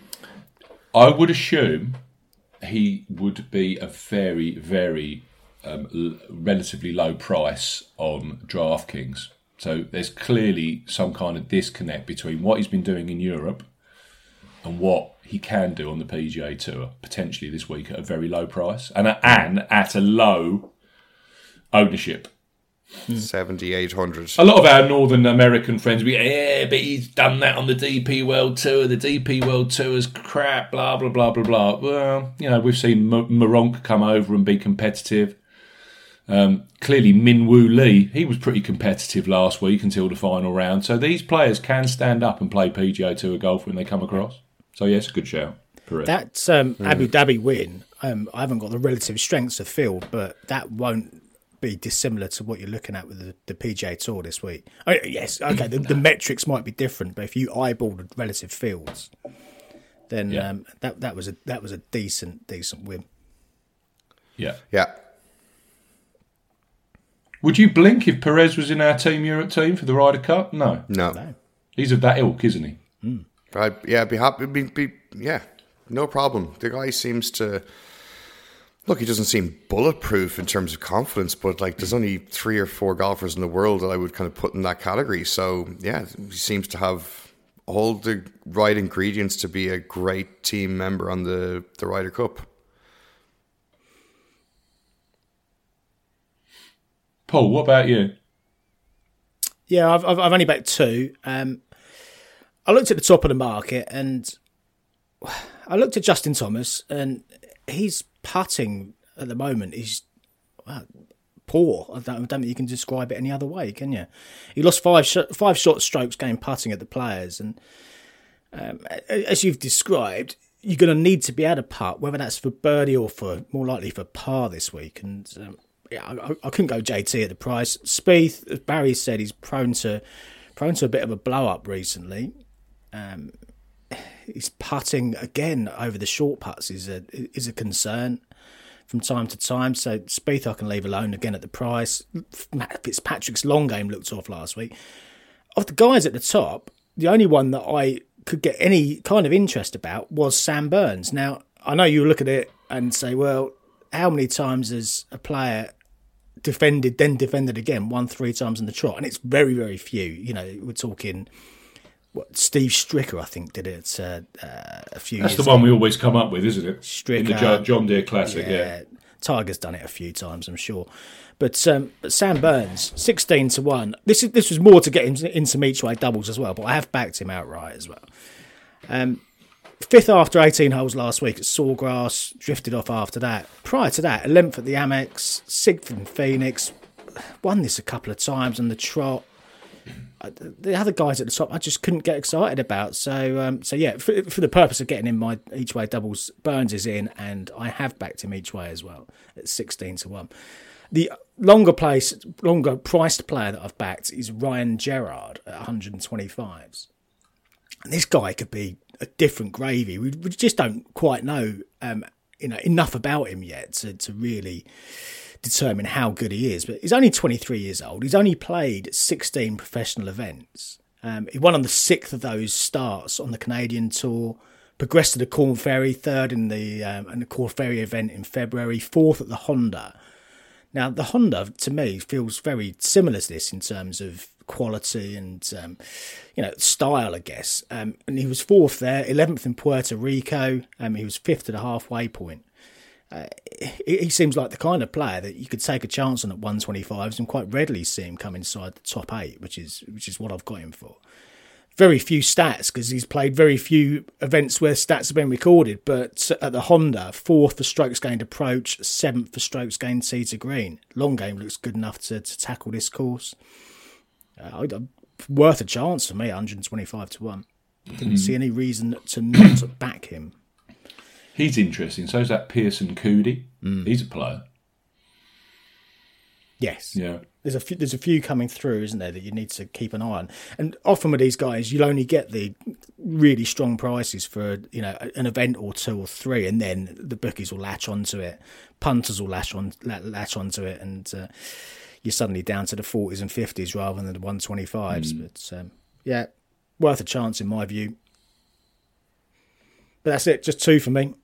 I would assume he would be a very, very um, l- relatively low price on DraftKings. So there's clearly some kind of disconnect between what he's been doing in Europe and what he can do on the P G A Tour, potentially this week at a very low price and, a, and at a low ownership. seventy-eight hundred. A lot of our Northern American friends will be, yeah, but he's done that on the D P World Tour. The D P World Tour is crap, blah, blah, blah, blah, blah. Well, you know, we've seen M- Moronk come over and be competitive. Um, clearly, Min Woo Lee, he was pretty competitive last week until the final round. So these players can stand up and play P G A Tour golf when they come across. So, yes, good shout. Correct. That um, mm. Abu Dhabi win, um, I haven't got the relative strengths of field, but that won't be dissimilar to what you're looking at with the, the P G A Tour this week. Oh, yes, okay, the, the metrics might be different, but if you eyeball the relative fields, then yeah. um, that that was a that was a decent decent win. Yeah, yeah. Would you blink if Perez was in our Team Europe team for the Ryder Cup? No, no. no. He's of that ilk, isn't he? Mm. I'd, yeah, be happy. Be, be, yeah, no problem. The guy seems to. Look, he doesn't seem bulletproof in terms of confidence, but like there's only three or four golfers in the world that I would kind of put in that category. So yeah, he seems to have all the right ingredients to be a great team member on the, the Ryder Cup. Paul, what about you? Yeah, I've I've, I've only backed two. Um, I looked at the top of the market and I looked at Justin Thomas and he's putting at the moment is well, poor. I don't, I don't think you can describe it any other way, can you? He lost five sh- five short strokes game putting at the Players, and um, as you've described, you're going to need to be able to putt, whether that's for birdie or for more likely for par this week. And um, yeah, I, I couldn't go J T at the price. Spieth, as Barry said, he's prone to prone to a bit of a blow up recently. Um, He's putting again over the short putts is a is a concern from time to time. So Spieth I can leave alone again at the price. Matt Fitzpatrick's long game looked off last week. Of the guys at the top, the only one that I could get any kind of interest about was Sam Burns. Now I know you look at it and say, well, how many times has a player defended then defended again, won three times in the trot? And it's very very few. You know, we're talking what Steve Stricker, I think, did it uh, uh, a few That's years the ago. one we always come up with, isn't it? Stricker, in the Jo- John Deere Classic, yeah. yeah. Tiger's done it a few times, I'm sure. But um, but Sam Burns, sixteen to one. This is this was more to get him in some each way doubles as well, but I have backed him outright as well. Um, fifth after eighteen holes last week at Sawgrass, drifted off after that. Prior to that, eleventh at the Amex, sixth in Phoenix, won this a couple of times on the trot. The other guys at the top, I just couldn't get excited about. So, um, so yeah, for, for the purpose of getting in my each way doubles, Burns is in, and I have backed him each way as well at sixteen to one. The longer place, longer priced player that I've backed is Ryan Gerard at one hundred twenty-fives. And this guy could be a different gravy. We, we just don't quite know, um, you know, enough about him yet to to really determine how good he is. But he's only twenty-three years old. He's only played sixteen professional events. Um, he won on the sixth of those starts on the Canadian Tour, progressed to the Corn Ferry, third in the um, in the Corn Ferry event in February, fourth at the Honda. Now, the Honda, to me, feels very similar to this in terms of quality and, um, you know, style, I guess. Um, and he was fourth there, eleventh in Puerto Rico. Um, he was fifth at the halfway point. Uh, he, he seems like the kind of player that you could take a chance on at one twenty-fives and quite readily see him come inside the top eight, which is which is what I've got him for. Very few stats because he's played very few events where stats have been recorded, but at the Honda, fourth for strokes gained approach, seventh for strokes gained tee to green. Long game looks good enough to, to tackle this course. Uh, worth a chance for me, one hundred twenty-five to one. Didn't mm. see any reason to not back him. He's interesting. So is that Pearson Coody. Mm. He's a player. Yes. Yeah. There's a few, there's a few coming through, isn't there, that you need to keep an eye on. And often with these guys, you'll only get the really strong prices for, you know, an event or two or three, and then the bookies will latch onto it, punters will latch on latch onto it, and uh, you're suddenly down to the forties and fifties rather than the one twenty-fives. Mm. But um, yeah, worth a chance in my view. But that's it, just two for me.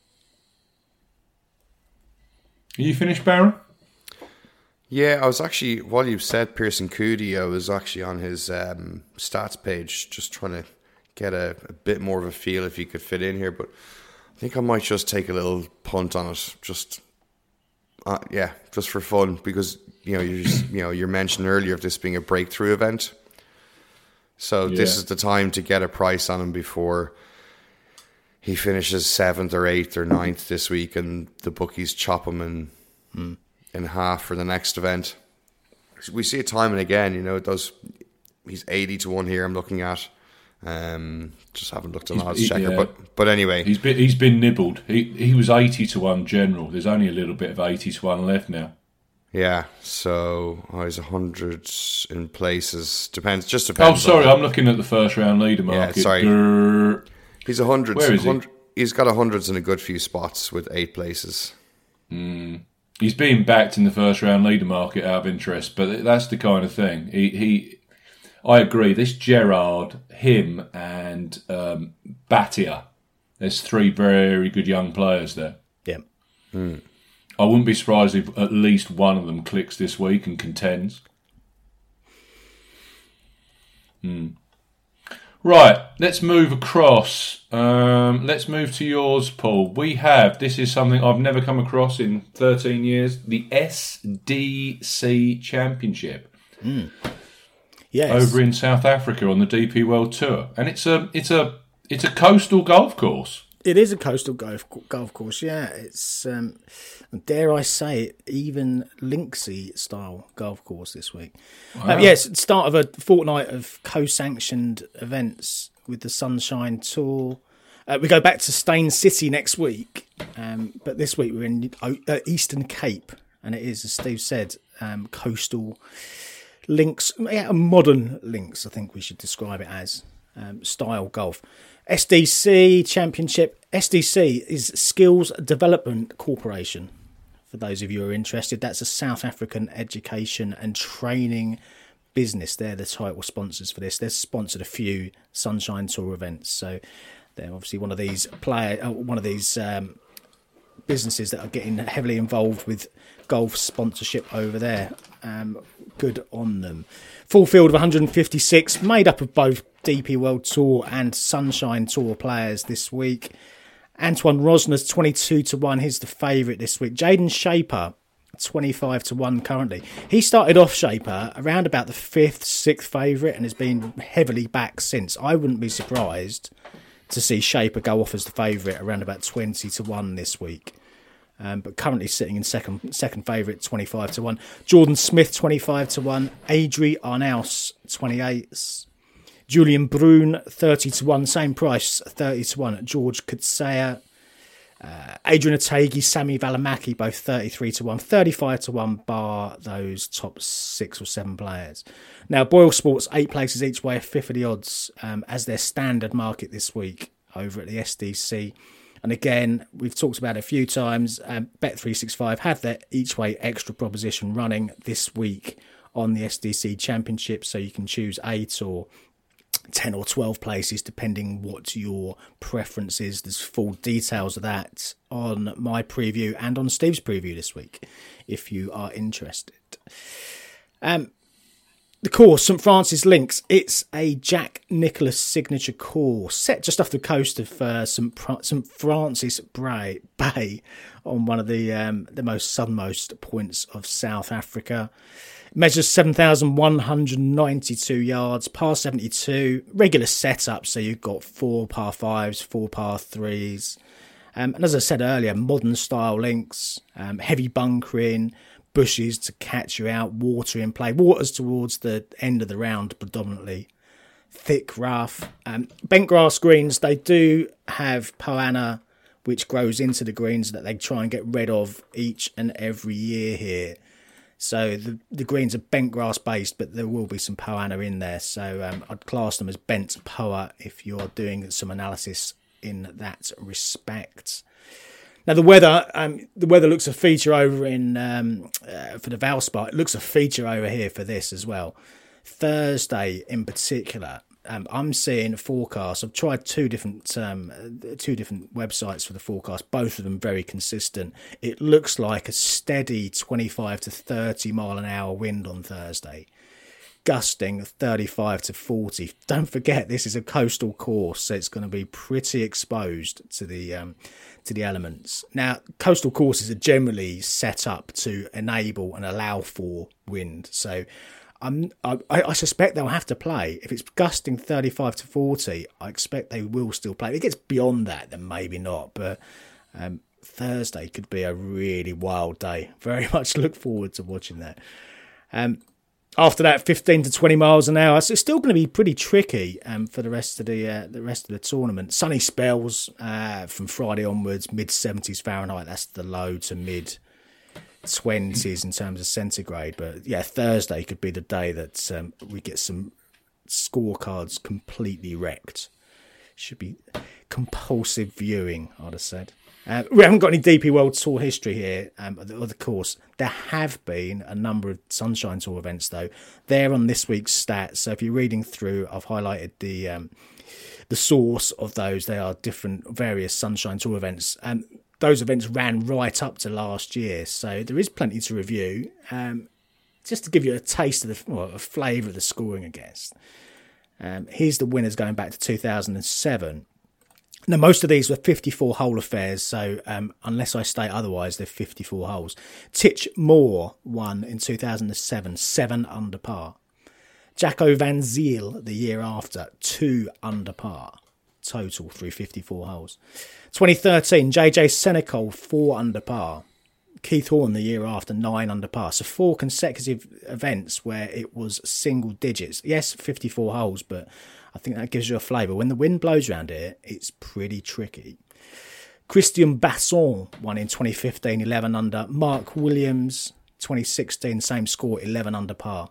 Are you finished, Baron? Yeah, I was actually, while you said Pearson Coody, I was actually on his um, stats page just trying to get a, a bit more of a feel if he could fit in here, but I think I might just take a little punt on it, just uh, yeah, just for fun, because you know you just, you know you mentioned earlier of this being a breakthrough event, so yeah. This is the time to get a price on him before he finishes seventh or eighth or ninth this week, and the bookies chop him in. Hmm. in half for the next event. We see it time and again, you know, it does. He's eighty to one here I'm looking at. Um, just haven't looked at the odds checker, yeah. but but anyway. He's been he's been nibbled. He he was eighty to one general. There's only a little bit of eighty to one left now. Yeah, so oh, he's a hundred in places. Depends, just depends. Oh, sorry, I'm looking at the first round leader market. Yeah, sorry. Grrr. He's a hundred. Where is he? He's got a hundreds in a good few spots with eight places. Mm. He's being backed in the first round leader market out of interest, but that's the kind of thing. He, he I agree. This Gerard, him, and um, Batia, there's three very good young players there. Yeah. Mm. I wouldn't be surprised if at least one of them clicks this week and contends. Hmm. Right, let's move across. Um, let's move to yours, Paul. We have, this is something I've never come across in thirteen years, the S D C Championship. Mm. Yes. Over in South Africa on the D P World Tour. And it's a it's a it's a coastal golf course. It is a coastal golf golf course, yeah. It's um, dare I say it, even Linksy style golf course this week. Wow. Uh, yes, start of a fortnight of co-sanctioned events with the Sunshine Tour. Uh, we go back to Staines City next week, um, but this week we're in uh, Eastern Cape, and it is, as Steve said, um, coastal links, yeah, modern links. I think we should describe it as um, style golf. S D C Championship. S D C is Skills Development Corporation. For those of you who are interested, that's a South African education and training business. They're the title sponsors for this. They've sponsored a few Sunshine Tour events, so they're obviously one of these player, uh, one of these um, businesses that are getting heavily involved with golf sponsorship over there. Um, good on them. Full field of one hundred fifty-six, made up of both D P World Tour and Sunshine Tour players this week. Antoine Rosner's twenty-two to one. He's the favourite this week. Jaden Shaper, twenty-five to one currently. He started off Shaper around about the fifth, sixth favourite and has been heavily back since. I wouldn't be surprised to see Shaper go off as the favourite around about twenty to one this week. Um, but currently sitting in second second favourite, twenty-five to one. Jordan Smith, twenty-five to one. Adri Arnaus, twenty-eight. Julian Brune, thirty to one. Same price, thirty to one. George Kutsaya. Uh, Adrian Otegi, Sami Valimaki, both thirty-three to one. thirty-five to one bar those top six or seven players. Now, Boyle Sports, eight places each way, a fifth of the odds um, as their standard market this week over at the S D C. And again, we've talked about it a few times. Um, Bet three sixty-five have their each way extra proposition running this week on the S D C Championship. So you can choose eight or ten or twelve places, depending what your preference is. There's full details of that on my preview and on Steve's preview this week, if you are interested. Um, The course, Saint Francis Links, it's a Jack Nicklaus signature course set just off the coast of uh, Saint Francis Bay on one of the um, the most southernmost points of South Africa. It measures seven thousand one hundred ninety-two yards, par seventy-two, regular setup, so you've got four par fives, four par threes. Um, and as I said earlier, modern style links, um, heavy bunkering, bushes to catch you out, water in play. Water's towards the end of the round predominantly. Thick, rough. Um, bent grass greens, they do have poana, which grows into the greens that they try and get rid of each and every year here. So the, the greens are bent grass based, but there will be some poana in there. So um, I'd class them as bent poa if you're doing some analysis in that respect. Now the weather, um, the weather looks a feature over in um, uh, for the Valspar. It looks a feature over here for this as well. Thursday in particular, um, I'm seeing a forecast. I've tried two different um, two different websites for the forecast. Both of them very consistent. It looks like a steady twenty-five to thirty mile an hour wind on Thursday, gusting thirty-five to forty. Don't forget, this is a coastal course, so it's going to be pretty exposed to the um, to the elements. Now, coastal courses are generally set up to enable and allow for wind, so I'm, I, I suspect they'll have to play. If it's gusting thirty-five to forty, I expect they will still play. If it gets beyond that, then maybe not, but um, Thursday could be a really wild day. Very much look forward to watching that. Um, After that, fifteen to twenty miles an hour. So it's still going to be pretty tricky um, for the rest of the uh, the rest of the tournament. Sunny spells uh, from Friday onwards, mid seventies Fahrenheit. That's the low to mid twenties in terms of centigrade. But yeah, Thursday could be the day that um, we get some scorecards completely wrecked. Should be compulsive viewing, I'd have said. Uh, we haven't got any D P World Tour history here, um, of the course. There have been a number of Sunshine Tour events, though. They're on this week's stats. So if you're reading through, I've highlighted the um, the source of those. They are different, various Sunshine Tour events. And um, those events ran right up to last year. So there is plenty to review. Um, just to give you a taste of the, well, a flavour of the scoring, I guess. Um, here's the winners going back to two thousand seven. Now, most of these were fifty-four hole affairs, so um, unless I state otherwise, they're fifty-four holes. Titch Moore won in two thousand seven, seven under par. Jacco Van Ziel the year after, two under par. Total through fifty-four holes. twenty thirteen, J J Senekal, four under par. Keith Horn the year after, nine under par. So four consecutive events where it was single digits. Yes, fifty-four holes, but I think that gives you a flavour. When the wind blows around here, it's pretty tricky. Christian Basson won in twenty fifteen, eleven under. Mark Williams, twenty sixteen, same score, eleven under par.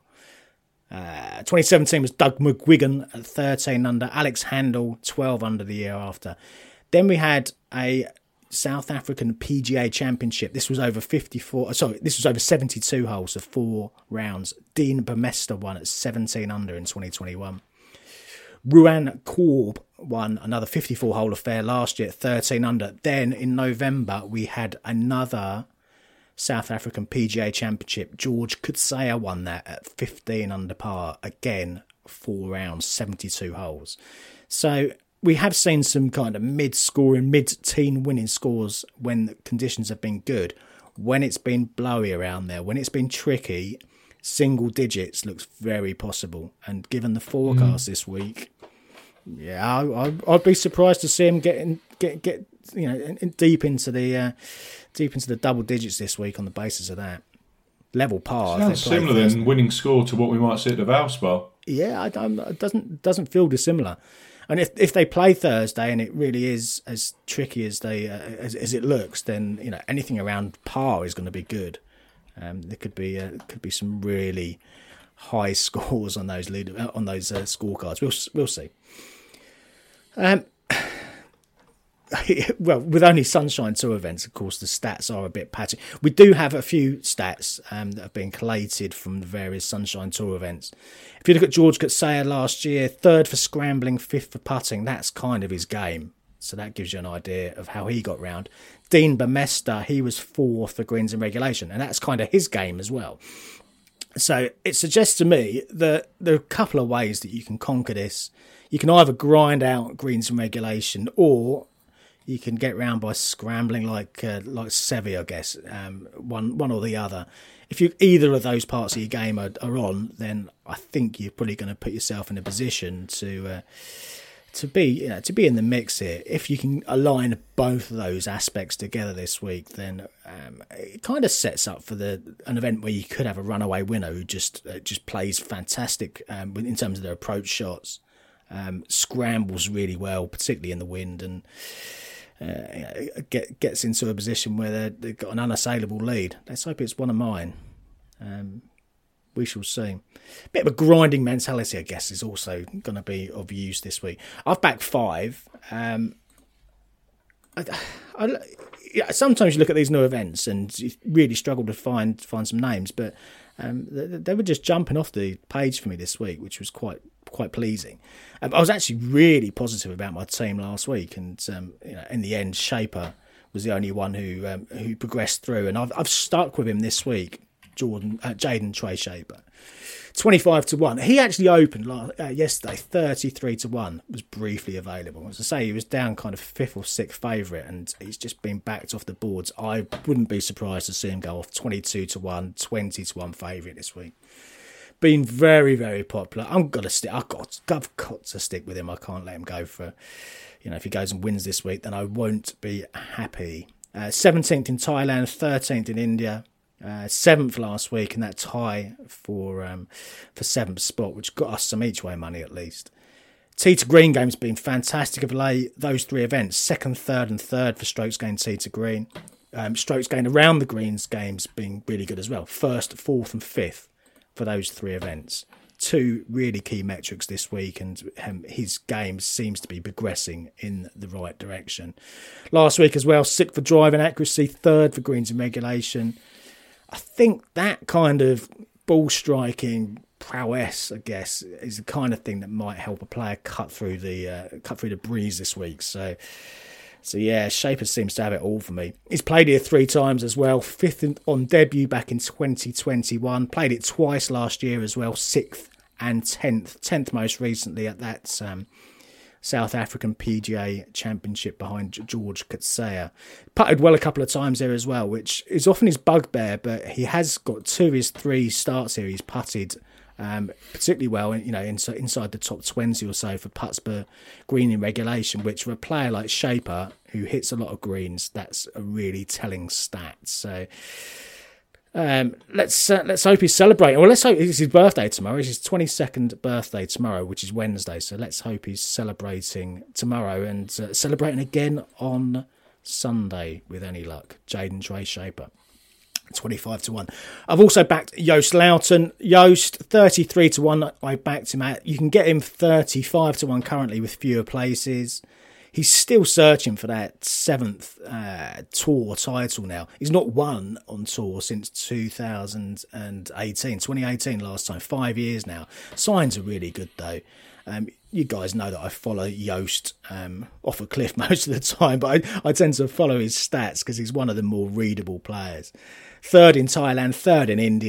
Uh, twenty seventeen was Doug McGuigan at thirteen under. Alex Handel, twelve under the year after. Then we had a South African P G A Championship. This was over fifty-four. Sorry, this was over seventy-two holes, so four rounds. Dean Bemester won at seventeen under in twenty twenty-one. Ruan Korb won another fifty-four hole affair last year at thirteen under. Then in November we had another South African P G A Championship. George Kutsaya won that at fifteen under par. Again, four rounds, seventy-two holes. So we have seen some kind of mid-scoring, mid-teen winning scores when the conditions have been good. When it's been blowy around there, when it's been tricky, single digits looks very possible. And given the forecast mm. this week, yeah, I, I, I'd be surprised to see him getting get get you know in, in deep into the uh, deep into the double digits this week on the basis of that. Level par. Sounds similar then, winning score to what we might see at the Valspar. Yeah, I don't, it doesn't doesn't feel dissimilar. And if if they play Thursday and it really is as tricky as they uh, as, as it looks, then you know anything around par is going to be good. Um, there could be uh, could be some really high scores on those lead on those uh, scorecards. We'll we'll see. Um. Well, with only Sunshine Tour events, of course, the stats are a bit patchy. We do have a few stats um, that have been collated from the various Sunshine Tour events. If you look at George Coetzee last year, third for scrambling, fifth for putting, that's kind of his game. So that gives you an idea of how he got round. Dean Bemester, he was fourth for greens and regulation, and that's kind of his game as well. So it suggests to me that there are a couple of ways that you can conquer this. You can either grind out greens and regulation, or you can get round by scrambling like uh, like Seve, I guess, um, one one or the other. If you either of those parts of your game are, are on, then I think you're probably going to put yourself in a position to uh, to be you know to be in the mix here. If you can align both of those aspects together this week, then um, it kind of sets up for the an event where you could have a runaway winner who just uh, just plays fantastic um, in terms of their approach shots, um, scrambles really well, particularly in the wind, and Uh, get, gets into a position where they've got an unassailable lead. Let's hope it's one of mine. Um, we shall see. A bit of a grinding mentality, I guess, is also going to be of use this week. I've backed five. Um, I, I, yeah, sometimes you look at these new events and you really struggle to find find some names, but um, they, they were just jumping off the page for me this week, which was quite quite pleasing. Um, I was actually really positive about my team last week, and um, you know, in the end, Shaper was the only one who um, who progressed through, and I've I've stuck with him this week. Jordan, uh, Jaden Trey Shaper, twenty-five to one. He actually opened last, uh, yesterday, thirty-three to one. Was briefly available. As I say, he was down kind of fifth or sixth favourite, and he's just been backed off the boards. I wouldn't be surprised to see him go off twenty-two to one, twenty to one favourite this week. Been very, very popular. I'm gonna stick. I've got, I've got to stick with him. I can't let him go for, you know, if he goes and wins this week, then I won't be happy. Uh, seventeenth in Thailand, thirteenth in India, uh, seventh last week, and that tie for um, for seventh spot, which got us some each way money at least. Tee to Green game's been fantastic of late. Those three events, second, third, and third for strokes gained Tee to Green. Um, strokes gained around the greens games being really good as well. First, fourth, and fifth for those three events. Two really key metrics this week, and um, his game seems to be progressing in the right direction. Last week as well, sixth for driving accuracy, third for greens and regulation. I think that kind of ball striking prowess, I guess, is the kind of thing that might help a player cut through the uh, cut through the breeze this week. So So yeah, Shaper seems to have it all for me. He's played here three times as well. Fifth on debut back in twenty twenty-one. Played it twice last year as well. Sixth and tenth. Tenth most recently at that um, South African P G A Championship behind George Coetzee. Putted well a couple of times there as well, which is often his bugbear, but he has got two of his three starts here. He's putted Um, particularly well, you know, inside, inside the top twenty or so for putts per green in regulation, which for a player like Shaper, who hits a lot of greens, that's a really telling stat. So um, let's uh, let's hope he's celebrating. Well, let's hope it's his birthday tomorrow. It's his twenty-second birthday tomorrow, which is Wednesday. So let's hope he's celebrating tomorrow and uh, celebrating again on Sunday with any luck. Jaden Trey Shaper. twenty-five to one. I've also backed Joost Luiten. Joost, thirty-three to one. I backed him at. You can get him thirty-five to one currently with fewer places. He's still searching for that seventh uh, tour title now. He's not won on tour since two thousand eighteen. twenty eighteen last time. Five years now. Signs are really good though. Um, you guys know that I follow Joost um, off a cliff most of the time, but I, I tend to follow his stats because he's one of the more readable players. Third in Thailand, third in India,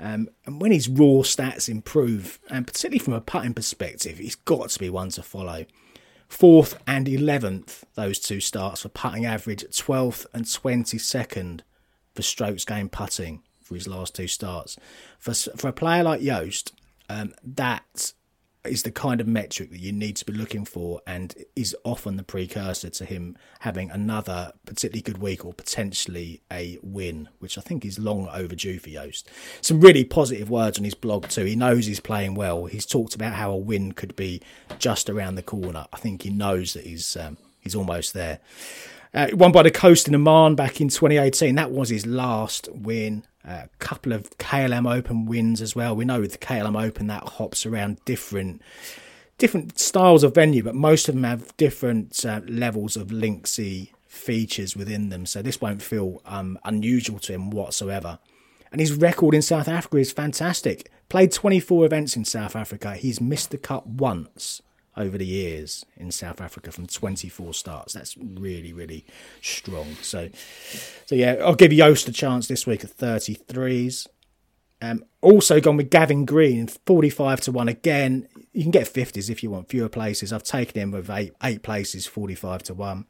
Um, and when his raw stats improve, and particularly from a putting perspective, he's got to be one to follow. Fourth and eleventh, those two starts for putting average, twelfth and twenty-second for strokes gained putting for his last two starts. For for a player like Joost, um, that is the kind of metric that you need to be looking for, and is often the precursor to him having another particularly good week or potentially a win, which I think is long overdue for Joost. Some really positive words on his blog too. He knows he's playing well. He's talked about how a win could be just around the corner. I think he knows that he's um, he's almost there. Uh, won by the Coast in Oman back in twenty eighteen. That was his last win. A uh, couple of K L M Open wins as well. We know with the K L M Open that hops around different different styles of venue, but most of them have different uh, levels of linksy features within them. So this won't feel um, unusual to him whatsoever. And his record in South Africa is fantastic. Played twenty-four events in South Africa. He's missed the cut once over the years in South Africa from twenty-four starts. That's really, really strong. So, so yeah, I'll give Joost a chance this week at thirty-threes. Um, also gone with Gavin Green, forty-five to one again. You can get fifties if you want fewer places. I've taken him with eight, eight places, forty-five to one.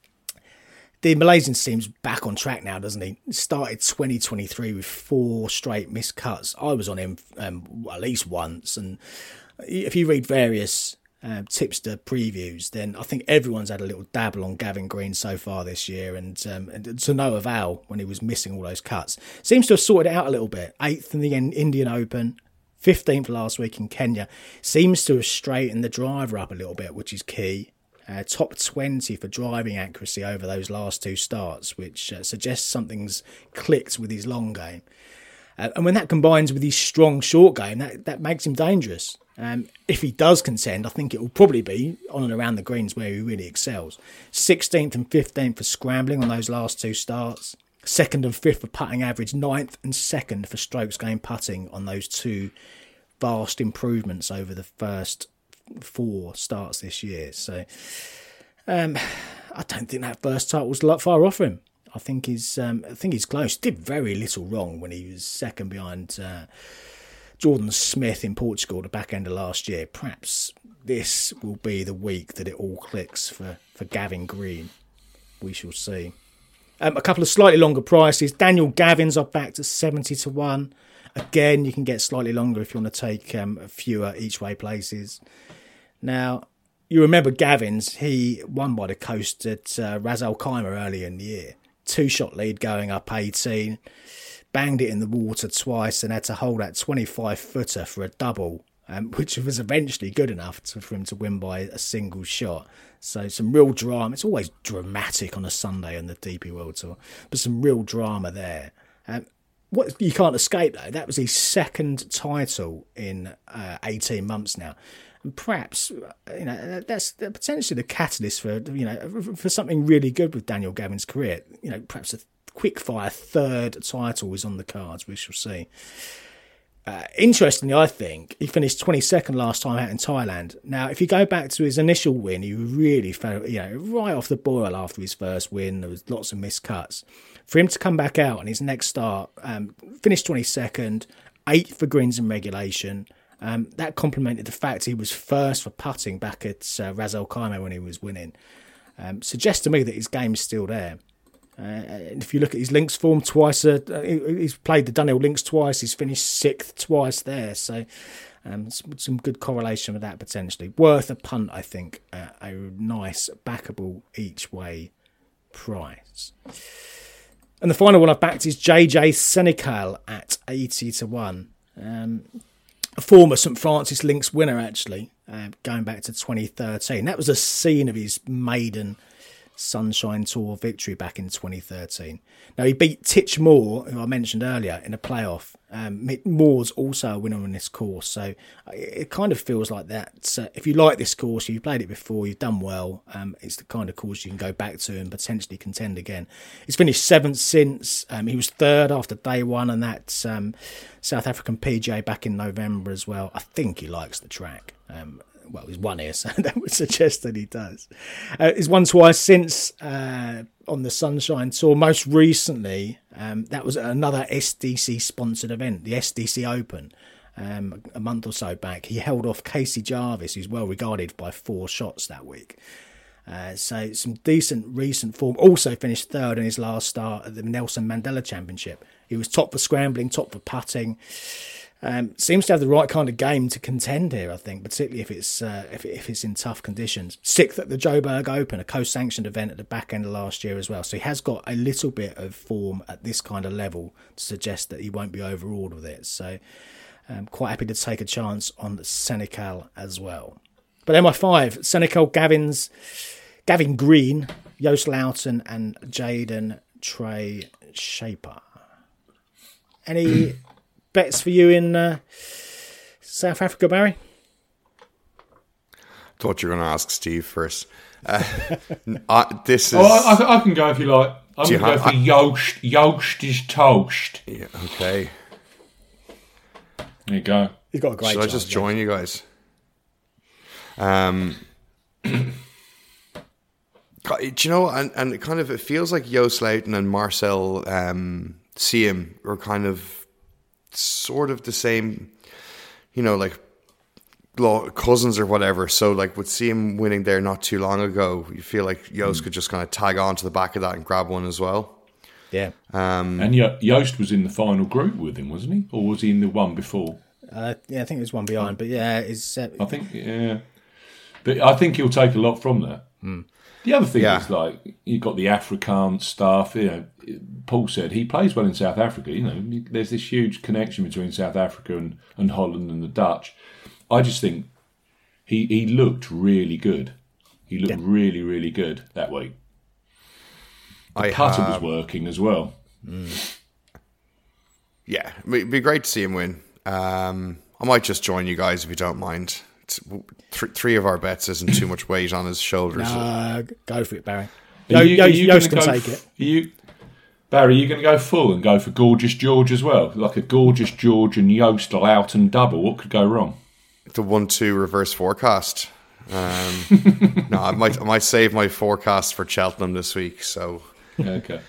The Malaysian team's back on track now, doesn't he? Started twenty twenty-three with four straight missed cuts. I was on him um, at least once. And if you read various Uh, tipster previews, then I think everyone's had a little dabble on Gavin Green so far this year, and, um, and to no avail when he was missing all those cuts. Seems to have sorted it out a little bit. Eighth in the Indian Open, fifteenth last week in Kenya. Seems to have straightened the driver up a little bit, which is key. Uh, top twenty for driving accuracy over those last two starts, which uh, suggests something's clicked with his long game. Uh, and when that combines with his strong short game, that, that makes him dangerous. Um, if he does contend, I think it will probably be on and around the greens where he really excels. sixteenth and fifteenth for scrambling on those last two starts. Second and fifth for putting average. Ninth and second for strokes gained putting on those two vast improvements over the first four starts this year. So um, I don't think that first start was a lot far off for him. I think he's, um, I think he's close. Did very little wrong when he was second behind Uh, Jordan Smith in Portugal the back end of last year. Perhaps this will be the week that it all clicks for, for Gavin Green. We shall see. Um, a couple of slightly longer prices. Daniel Gavin's up back to seventy to one. Again, you can get slightly longer if you want to take um, fewer each way places. Now, you remember Gavin's, he won by the Coast at uh, Ras Al Khaimah earlier in the year. Two shot lead going up eighteen. Banged it in the water twice and had to hold that twenty-five footer for a double, um, which was eventually good enough to, for him to win by a single shot. So some real drama. It's always dramatic on a Sunday on the D P World Tour, but some real drama there. Um, what you can't escape though, that was his second title in uh, eighteen months now. And perhaps, you know, that's potentially the catalyst for, you know, for something really good with Daniel Gavin's career. You know, perhaps a quickfire third title is on the cards. We shall see. Uh, interestingly, I think he finished twenty-second last time out in Thailand. Now, if you go back to his initial win, he really fell, you know, right off the boil after his first win. There was lots of missed cuts. For him to come back out on his next start, um, finished twenty-second, eighth for greens and regulation. Um, that complemented the fact he was first for putting back at uh, Ras Al Khaimah when he was winning. Um, suggests to me that his game's still there. Uh, and if you look at his links form, twice, uh, he's played the Dunhill links twice. He's finished sixth twice there. So um, some, some good correlation with that potentially. Worth a punt, I think. Uh, a nice backable each way price. And the final one I've backed is J J Senecal at eighty to one. Um, a former St Francis Links winner, actually, uh, going back to twenty thirteen. That was the scene of his maiden Sunshine Tour victory back in twenty thirteen. Now, he beat Titch Moore, who I mentioned earlier, in a playoff. Um, Moore's also a winner on this course, so it kind of feels like that. So if you like this course, you've played it before, you've done well, um, it's the kind of course you can go back to and potentially contend again. He's finished seventh since. Um, he was third after day one on that um, South African P G A back in November as well. I think he likes the track. Um, well, he's won here, so that would suggest that he does. Uh, he's won twice since. Uh, on the Sunshine Tour. Most recently, um, that was another S D C sponsored event, the S D C Open. Um, a month or so back, he held off Casey Jarvis, who's well regarded by four shots that week. Uh, so some decent recent form. Also finished third in his last start at the Nelson Mandela Championship. He was top for scrambling, top for putting. Um, seems to have the right kind of game to contend here, I think, particularly if it's uh, if, if it's in tough conditions. Sixth at the Joburg Open, a co-sanctioned event at the back end of last year as well. So he has got a little bit of form at this kind of level to suggest that he won't be overawed with it. So I'm quite happy to take a chance on Senecal as well. But M I five, Senecal, Gavin's, Gavin Green, Joost Luiten and Jaden Trey Shaper. Any bets for you in uh, South Africa, Barry? Thought you were going to ask Steve first. Uh, uh, this is. Oh, I, I, I can go if you like. I'm going to go for I, Joost. Joost is toast. Yeah, okay. There you go. You've got a great. Should I just join you guys? Um, do you know? And and it kind of it feels like Joost Luiten and Marcel um, Siem are kind of sort of the same, you know, like cousins or whatever. So like with Siem winning there not too long ago, you feel like Joost mm. could just kind of tag on to the back of that and grab one as well. Yeah. Um, and Joost was in the final group with him, wasn't he? Or was he in the one before? Uh, yeah, I think it was one behind. But yeah, it's. Uh, I think yeah, but I think he'll take a lot from that. Mm. The other thing yeah. is like you've got the Afrikaans stuff. You know, Paul said he plays well in South Africa. You know, there's this huge connection between South Africa and, and Holland and the Dutch. I just think he he looked really good. He looked yeah. really really good that week. The I putter have, was working as well. Mm. Yeah, it'd be great to see him win. Um, I might just join you guys if you don't mind. Th- three of our bets isn't too much weight on his shoulders. Nah, go for it, Barry. Are you, Joost are you can go take f- it. Are you, Barry, are you going to go full and go for Gorgeous George as well? Like a Gorgeous George and Joost Luiten double. What could go wrong? The one two reverse forecast. Um, no, I might I might save my forecast for Cheltenham this week. So okay.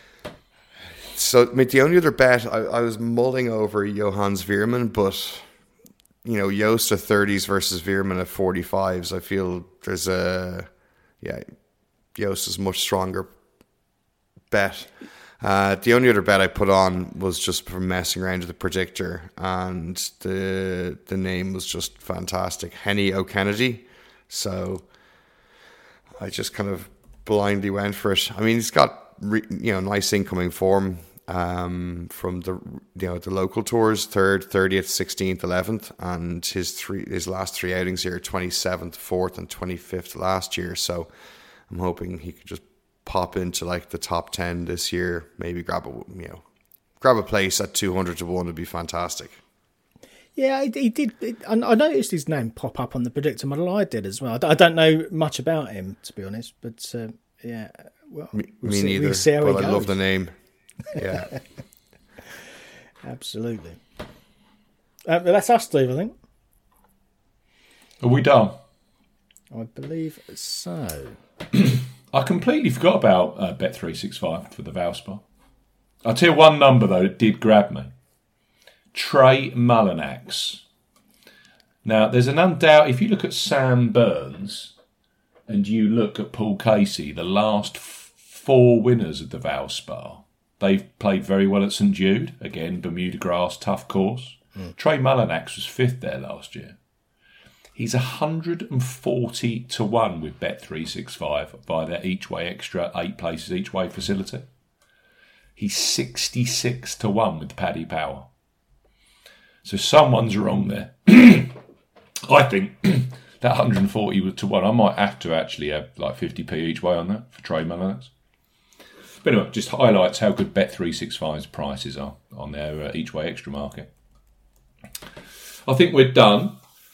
So I mean, the only other bet I, I was mulling over Johannes Veerman, but you know, Joost at thirties versus Veerman at forty-fives. I feel there's a yeah, Joost is a much stronger bet. Uh, the only other bet I put on was just from messing around with the predictor, and the the name was just fantastic, Henny O'Kennedy. So I just kind of blindly went for it. I mean, he's got re, you know nice incoming form um, from the you know the local tours, third, thirtieth, sixteenth, eleventh, and his three his last three outings here, twenty-seventh, fourth, and twenty-fifth last year. So I'm hoping he could just pop into like the top ten this year, maybe grab a you know grab a place at two hundred to one would be fantastic. Yeah, he, he did. It, I noticed his name pop up on the predictor model. I did as well. I don't know much about him, to be honest, but uh, yeah, well, me, we'll me see, neither. We'll see how but he I goes. love the name. Yeah, absolutely. Uh, that's us, Steve. I think. Are we done? I believe so. I completely forgot about uh, Bet three sixty-five for the Valspar. I'll tell you one number, though, that did grab me. Trey Mullinax. Now, there's an undoubt... If you look at Sam Burns and you look at Paul Casey, the last f- four winners of the Valspar, they've played very well at St Jude. Again, Bermuda grass, tough course. Mm. Trey Mullinax was fifth there last year. He's one hundred forty to one with Bet three sixty-five via their each way extra eight places each way facility. He's sixty-six to one with Paddy Power. So someone's wrong there. I think that one hundred forty to one, I might have to actually have like fifty p each way on that for Trey Mullinax. But anyway, just highlights how good Bet three sixty-five's prices are on their uh, each way extra market. I think we're done.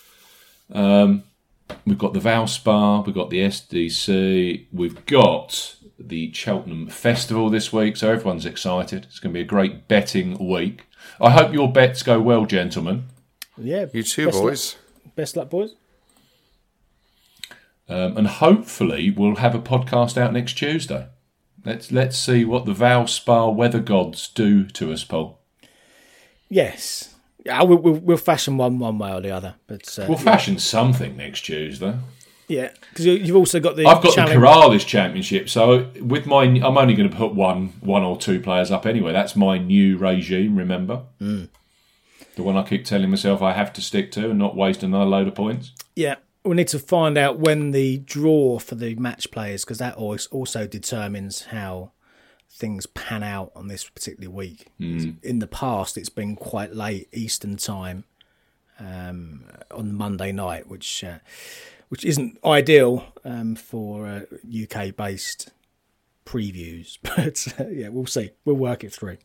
Um, we've got the Valspar, we've got the S D C, we've got the Cheltenham Festival this week, so everyone's excited. It's going to be a great betting week. I hope your bets go well, gentlemen. Yeah, you too, best boys. Luck. Best luck, boys. Um, and hopefully we'll have a podcast out next Tuesday. Let's let's see what the Valspar weather gods do to us, Paul. Yes. Yeah, we'll, we'll, we'll fashion one one way or the other. But uh, We'll fashion something next Tuesday. yeah, because you've also got the I've got challenge- the Corrales Championship, so with my, I'm only going to put one, one or two players up anyway. That's my new regime. Remember, mm. the one I keep telling myself I have to stick to and not waste another load of points. Yeah, we need to find out when the draw for the match players, because that always also determines how things pan out on this particular week. Mm. In the past, it's been quite late Eastern time um, on Monday night, which uh, which isn't ideal um, for uh, U K-based previews. But uh, yeah, we'll see. We'll work it through.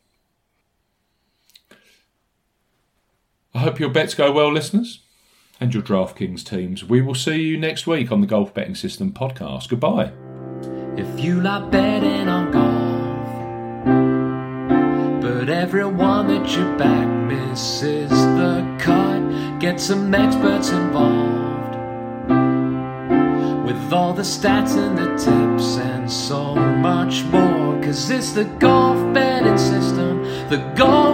I hope your bets go well, listeners, and your DraftKings teams. We will see you next week on the Golf Betting System podcast. Goodbye. If you like betting on golf, but everyone that you back misses the cut, get some experts involved with all the stats and the tips and so much more, 'cause it's the Golf Betting System, the Golf